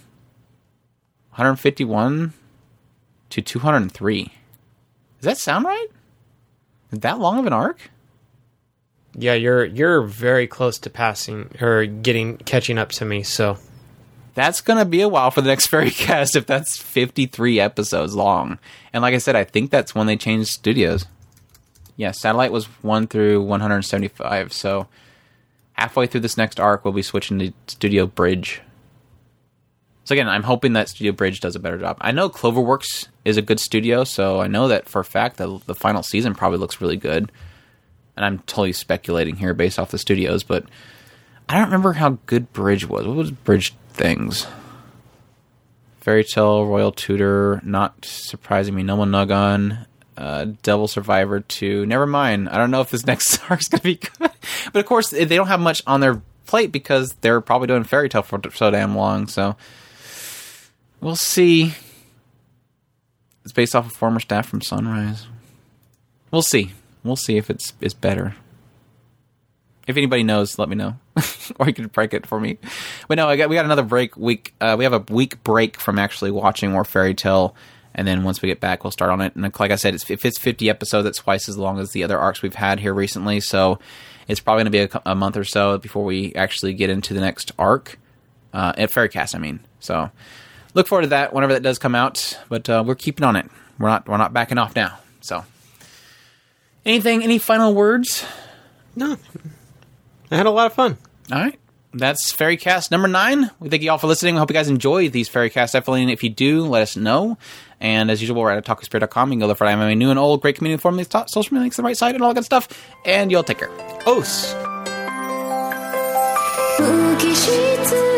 [SPEAKER 2] 151 to 203. Does that sound right? Is that long of an arc?
[SPEAKER 3] Yeah, you're very close to passing or catching up to me, so...
[SPEAKER 2] That's going to be a while for the next Fairy Cast if that's 53 episodes long. And like I said, I think that's when they changed studios. Yeah, Satellite was 1 through 175, so halfway through this next arc, we'll be switching to Studio Bridge. So again, I'm hoping that Studio Bridge does a better job. I know Cloverworks is a good studio, so I know that for a fact that the final season probably looks really good. And I'm totally speculating here based off the studios, but I don't remember how good Bridge was. What was Bridge things? Fairy Tail, Royal Tutor, not surprising me, Nomonagon, Devil Survivor 2. Never mind. I don't know if this next arc's going to be good. But of course, they don't have much on their plate because they're probably doing Fairy Tail for so damn long. So we'll see. It's based off of former staff from Sunrise. We'll see. We'll see if it's better. If anybody knows, let me know. Or you could break it for me. But no, we got another week. We have a week break from actually watching more Fairy Tail. And then once we get back, we'll start on it. And like I said, if it's 50 episodes, that's twice as long as the other arcs we've had here recently. So it's probably going to be a month or so before we actually get into the next arc. At Fairy Cast, I mean. So look forward to that whenever that does come out. But we're keeping on it. We're not backing off now. So any final words?
[SPEAKER 3] No. I had a lot of fun.
[SPEAKER 2] All right. That's Fairy Cast number 9. We thank you all for listening. We hope you guys enjoy these Fairy Casts. Definitely, and if you do, let us know. And as usual, we're at TalkingSpirit.com. You can go there for anime new and old. Great community forum. Social media links on the right side and all that good stuff. And you'll take care. Os!